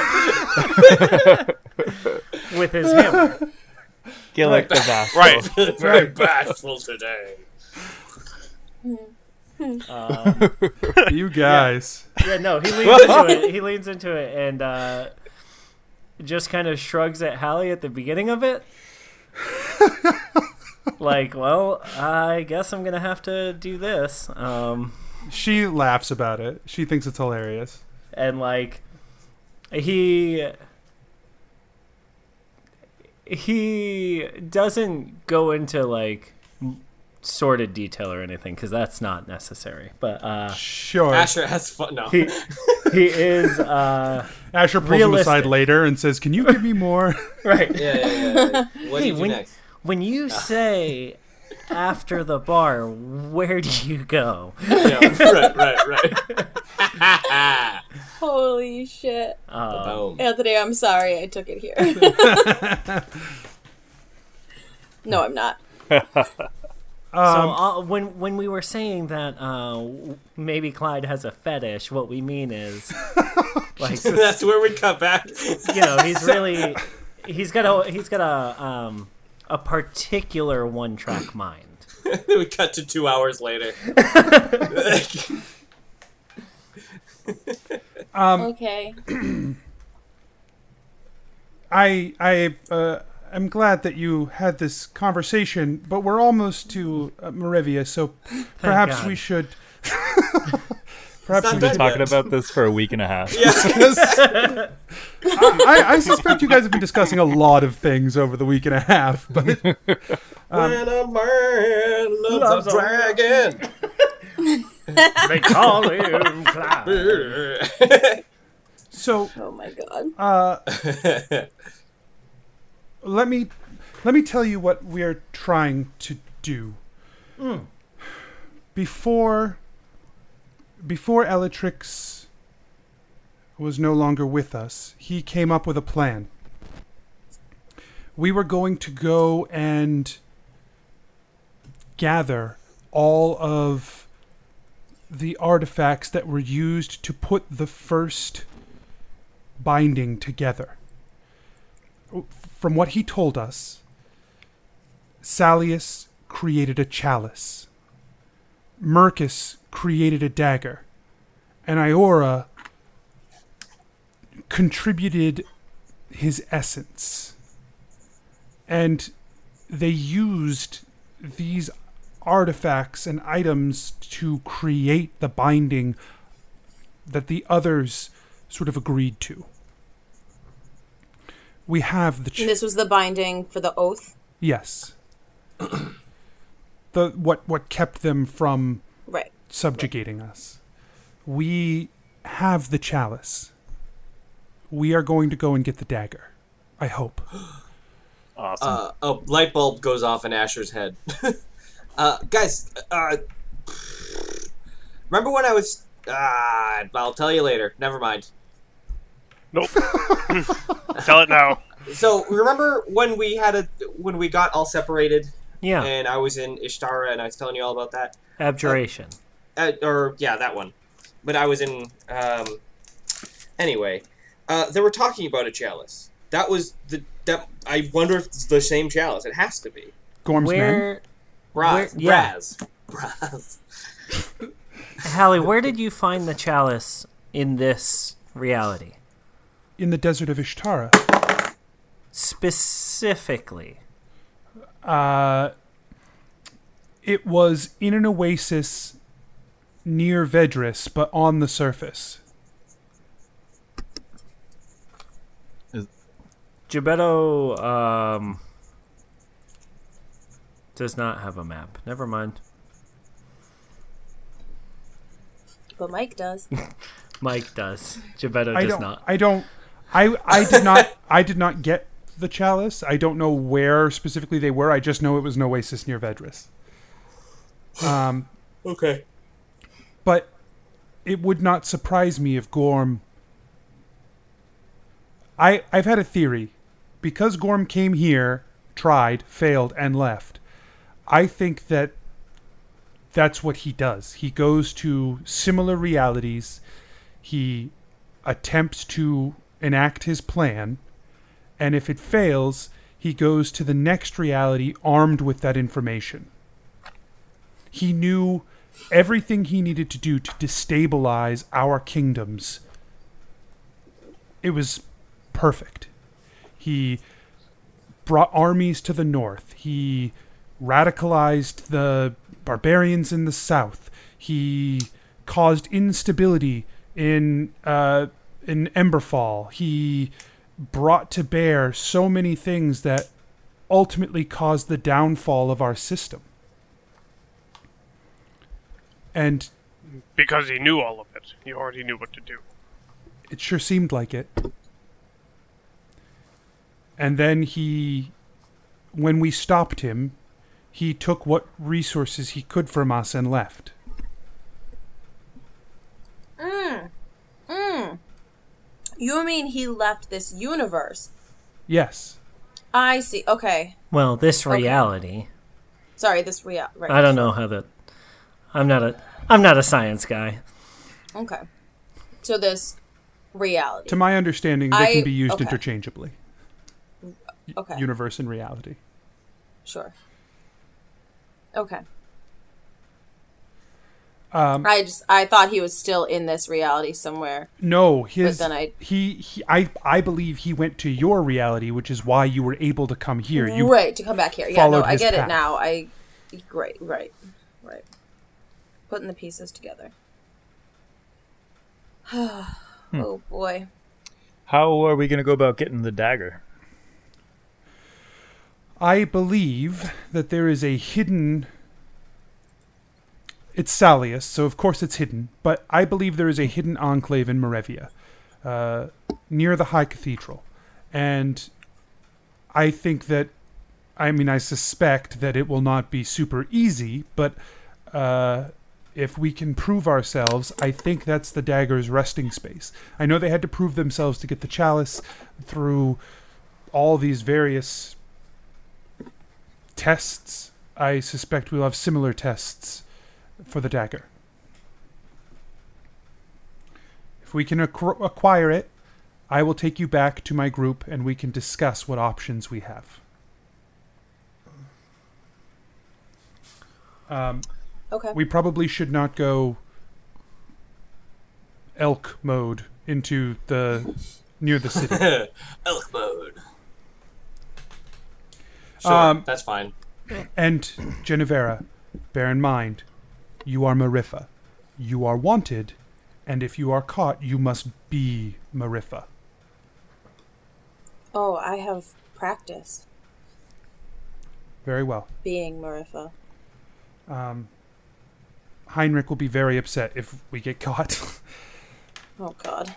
with his hammer. Gillick the bashful. Right. Very bashful today. You guys. Yeah, no, he leans into it. He leans into it and just kind of shrugs at Hallie at the beginning of it. Like, well, I guess I'm gonna have to do this. She laughs about it. She thinks it's hilarious. And like, he doesn't go into like sordid detail or anything because that's not necessary. But sure, Asher has fun. No, he is. Asher pulls him aside later and says, "Can you give me more?" Right. Yeah. What do you do next? When you say after the bar, where do you go? Yeah, right. Holy shit. Boom. Anthony, I'm sorry I took it here. No, I'm not. So when we were saying that maybe Clyde has a fetish, what we mean is like that's where we cut back. You know, he's got a particular one-track mind. Then we cut to 2 hours later. Okay. I'm glad that you had this conversation, but we're almost to Marivia, so perhaps we should. Perhaps we've been talking about this for a week and a half. Yeah. I suspect you guys have been discussing a lot of things over the week and a half. But when a man loves a dragon, they call him Clyde. So, oh my god. Let me tell you what we're trying to do. Before Elatrix was no longer with us, he came up with a plan. We were going to go and gather all of the artifacts that were used to put the first binding together. From what he told us, Salius created a chalice. Mercus created a dagger. And Iora contributed his essence. And they used these artifacts and items to create the binding that the others sort of agreed to. We have the... And this was the binding for the oath? Yes. What kept them from subjugating us. We have the chalice. We are going to go and get the dagger. I hope. Awesome. A light bulb goes off in Asher's head. Guys, remember when I was... I'll tell you later. Never mind. Nope. Tell it now. So remember when we got all separated? Yeah. And I was in Ishtara, and I was telling you all about that. Abjuration. That one. But I was in. Anyway, they were talking about a chalice. That was that. I wonder if it's the same chalice. It has to be. Gorm's men. Raz. Hallie, where did you find the chalice in this reality? In the desert of Ishtara. Specifically. It was in an oasis near Vedris, but on the surface. Geppetto does not have a map. Never mind. But Mike does. Mike does. Gebetto does not. I did not get the chalice. I don't know where specifically they were. I just know it was an oasis near Vedris. Okay. But it would not surprise me if Gorm... I've had a theory. Because Gorm came here, tried, failed, and left, I think that that's what he does. He goes to similar realities. He attempts to enact his plan, and if it fails, he goes to the next reality armed with that information. He knew everything he needed to do to destabilize our kingdoms. It was perfect. He brought armies to the north. He radicalized the barbarians in the south. He caused instability in Emberfall. He brought to bear so many things that ultimately caused the downfall of our system. And because he knew all of it, he already knew what to do. It sure seemed like it. And then when we stopped him, he took what resources he could from us and left. You mean he left this universe? Yes. I see. Okay. Well, this reality. Sorry, this reality. Right. I don't know how that. I'm not a science guy. Okay. So this reality. To my understanding, they can be used interchangeably. Okay. Universe and reality. Sure. Okay. I thought he was still in this reality somewhere. No, but then I believe he went to your reality, which is why you were able to come here. To come back here. Yeah, no, I get it now. Right. Putting the pieces together. Oh boy. How are we going to go about getting the dagger? I believe that there is a hidden... It's Salius, so of course it's hidden, but I believe there is a hidden enclave in Marevia, near the High Cathedral. And I think that... I suspect that it will not be super easy, but if we can prove ourselves, I think that's the dagger's resting space. I know they had to prove themselves to get the chalice through all these various tests. I suspect we'll have similar tests for the dagger. If we can acquire it, I will take you back to my group and we can discuss what options we have. Okay. We probably should not go elk mode into near the city. Elk mode. Sure, that's fine. And Genevera, bear in mind, you are Mariffa. You are wanted, and if you are caught, you must be Mariffa. Oh, I have practice. Very well. Being Mariffa. Heinrich will be very upset if we get caught. Oh, God.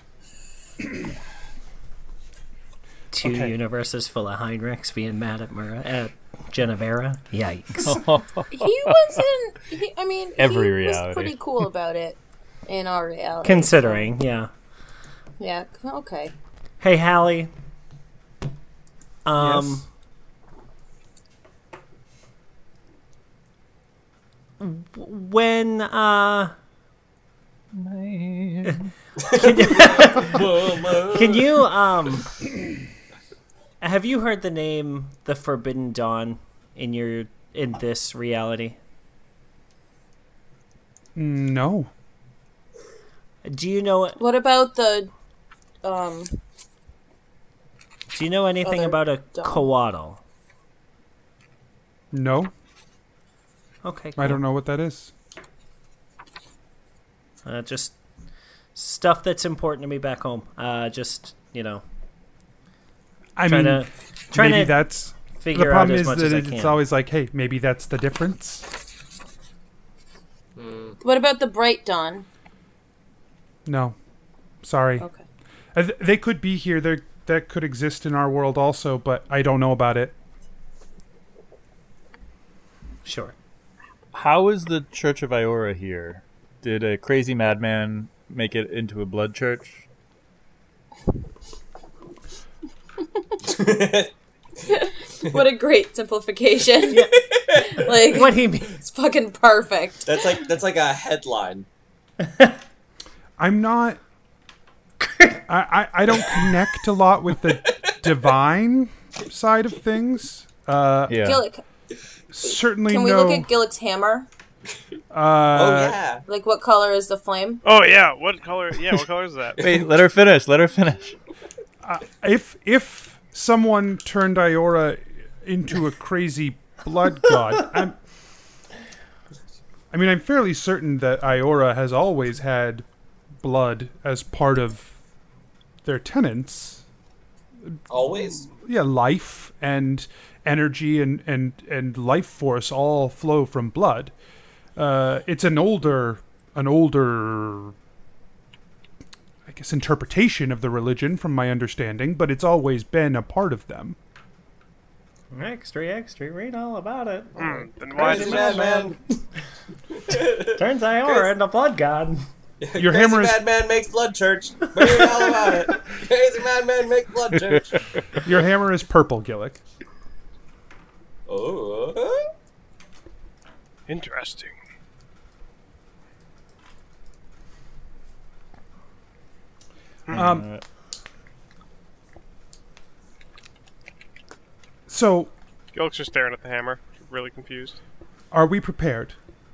Two universes full of Heinrichs being mad at Genevera. Yikes. He wasn't... Every he reality. was pretty cool about it in our reality. Considering, yeah. Yeah, okay. Hey, Hallie. Yes? When, can you, have you heard the name The Forbidden Dawn in this reality? No. Do you know... What about the, Do you know anything about a dawn? Coatl? No. Okay, cool. I don't know what that is. Just stuff that's important to me back home. Maybe that's figure out problem as is much that as I it's can. always like, hey, maybe that's the difference. What about the Bright Dawn? No. Sorry. Okay. They could be here. That could exist in our world also, but I don't know about it. Sure. How is the Church of Iora here? Did a crazy madman make it into a blood church? What a great simplification. Like, What do you mean? it's fucking perfect. That's like a headline. I'm not... I don't connect a lot with the divine side of things. Yeah. Gillick, Certainly can we no... look at Gillick's hammer? Oh yeah. Like, what color is the flame? Oh yeah, what color? Yeah, what color is that? Wait, let her finish. Let her finish. If someone turned Iora into a crazy blood god, I'm fairly certain that Iora has always had blood as part of their tenets. Always. Yeah, life and energy and life force all flow from blood. It's an older, I guess, interpretation of the religion, from my understanding, but it's always been a part of them. Extra, read all about it. Then why Crazy does madman. Turns Iora into blood god. Your Crazy hammer is madman makes blood church. Read all about it. Crazy madman makes blood church. your hammer is purple, Gillick. Oh. Interesting. So, Gillick's just staring at the hammer, really confused. are we prepared?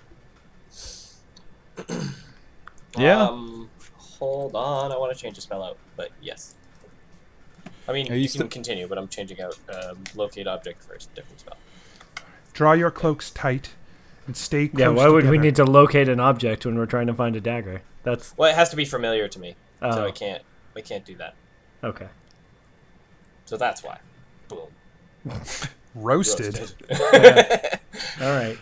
Yeah. Hold on. I want to change the spell out, but yes. I mean, Are you you still- can continue, but I'm changing out locate object first. Different spell. Draw your cloaks tight and stay close Yeah, why would we together. need to locate an object when we're trying to find a dagger? That's Well, it has to be familiar to me, so Oh. I can't do that. okay. So that's why. Boom. Roasted. All right.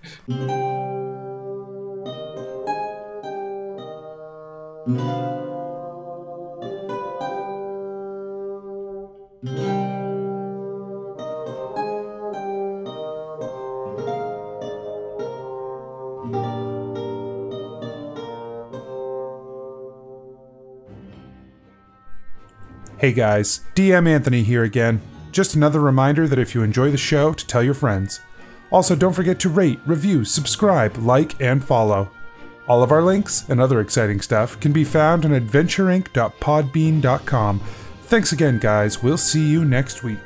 Hey guys, DM Anthony here again. Just another reminder that if you enjoy the show, to tell your friends. Also, don't forget to rate, review, subscribe, like, and follow. All of our links and other exciting stuff can be found on adventureinc.podbean.com. Thanks again, guys. We'll see you next week.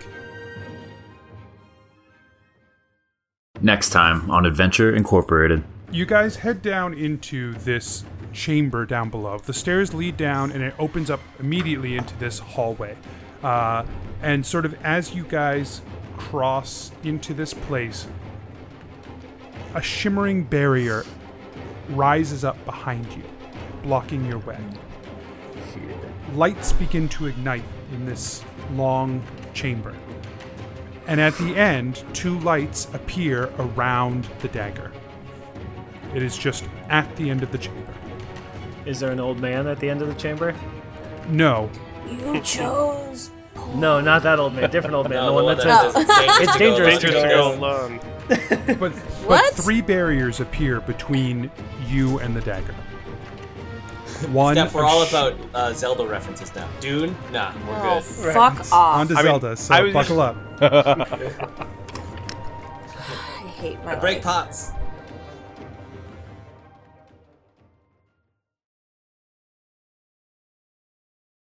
Next time on Adventure Incorporated. You guys head down into this chamber down below. The stairs lead down and it opens up immediately into this hallway. And sort of as you guys cross into this place, a shimmering barrier rises up behind you, blocking your way. Lights begin to ignite in this long chamber. And at the end, 2 lights appear around the dagger. It is just at the end of the chamber. Is there an old man at the end of the chamber? No. You chose. No, not that old man. Different old man. No, the one that says says it's dangerous Dangerous to go alone. But What? 3 barriers appear between you and the dagger. One. Steph, we're of all sh- about Zelda references now. Dune? Nah, we're Oh, good. fuck off. On to I mean, Zelda, so I was buckle up. I hate my I break life. pots.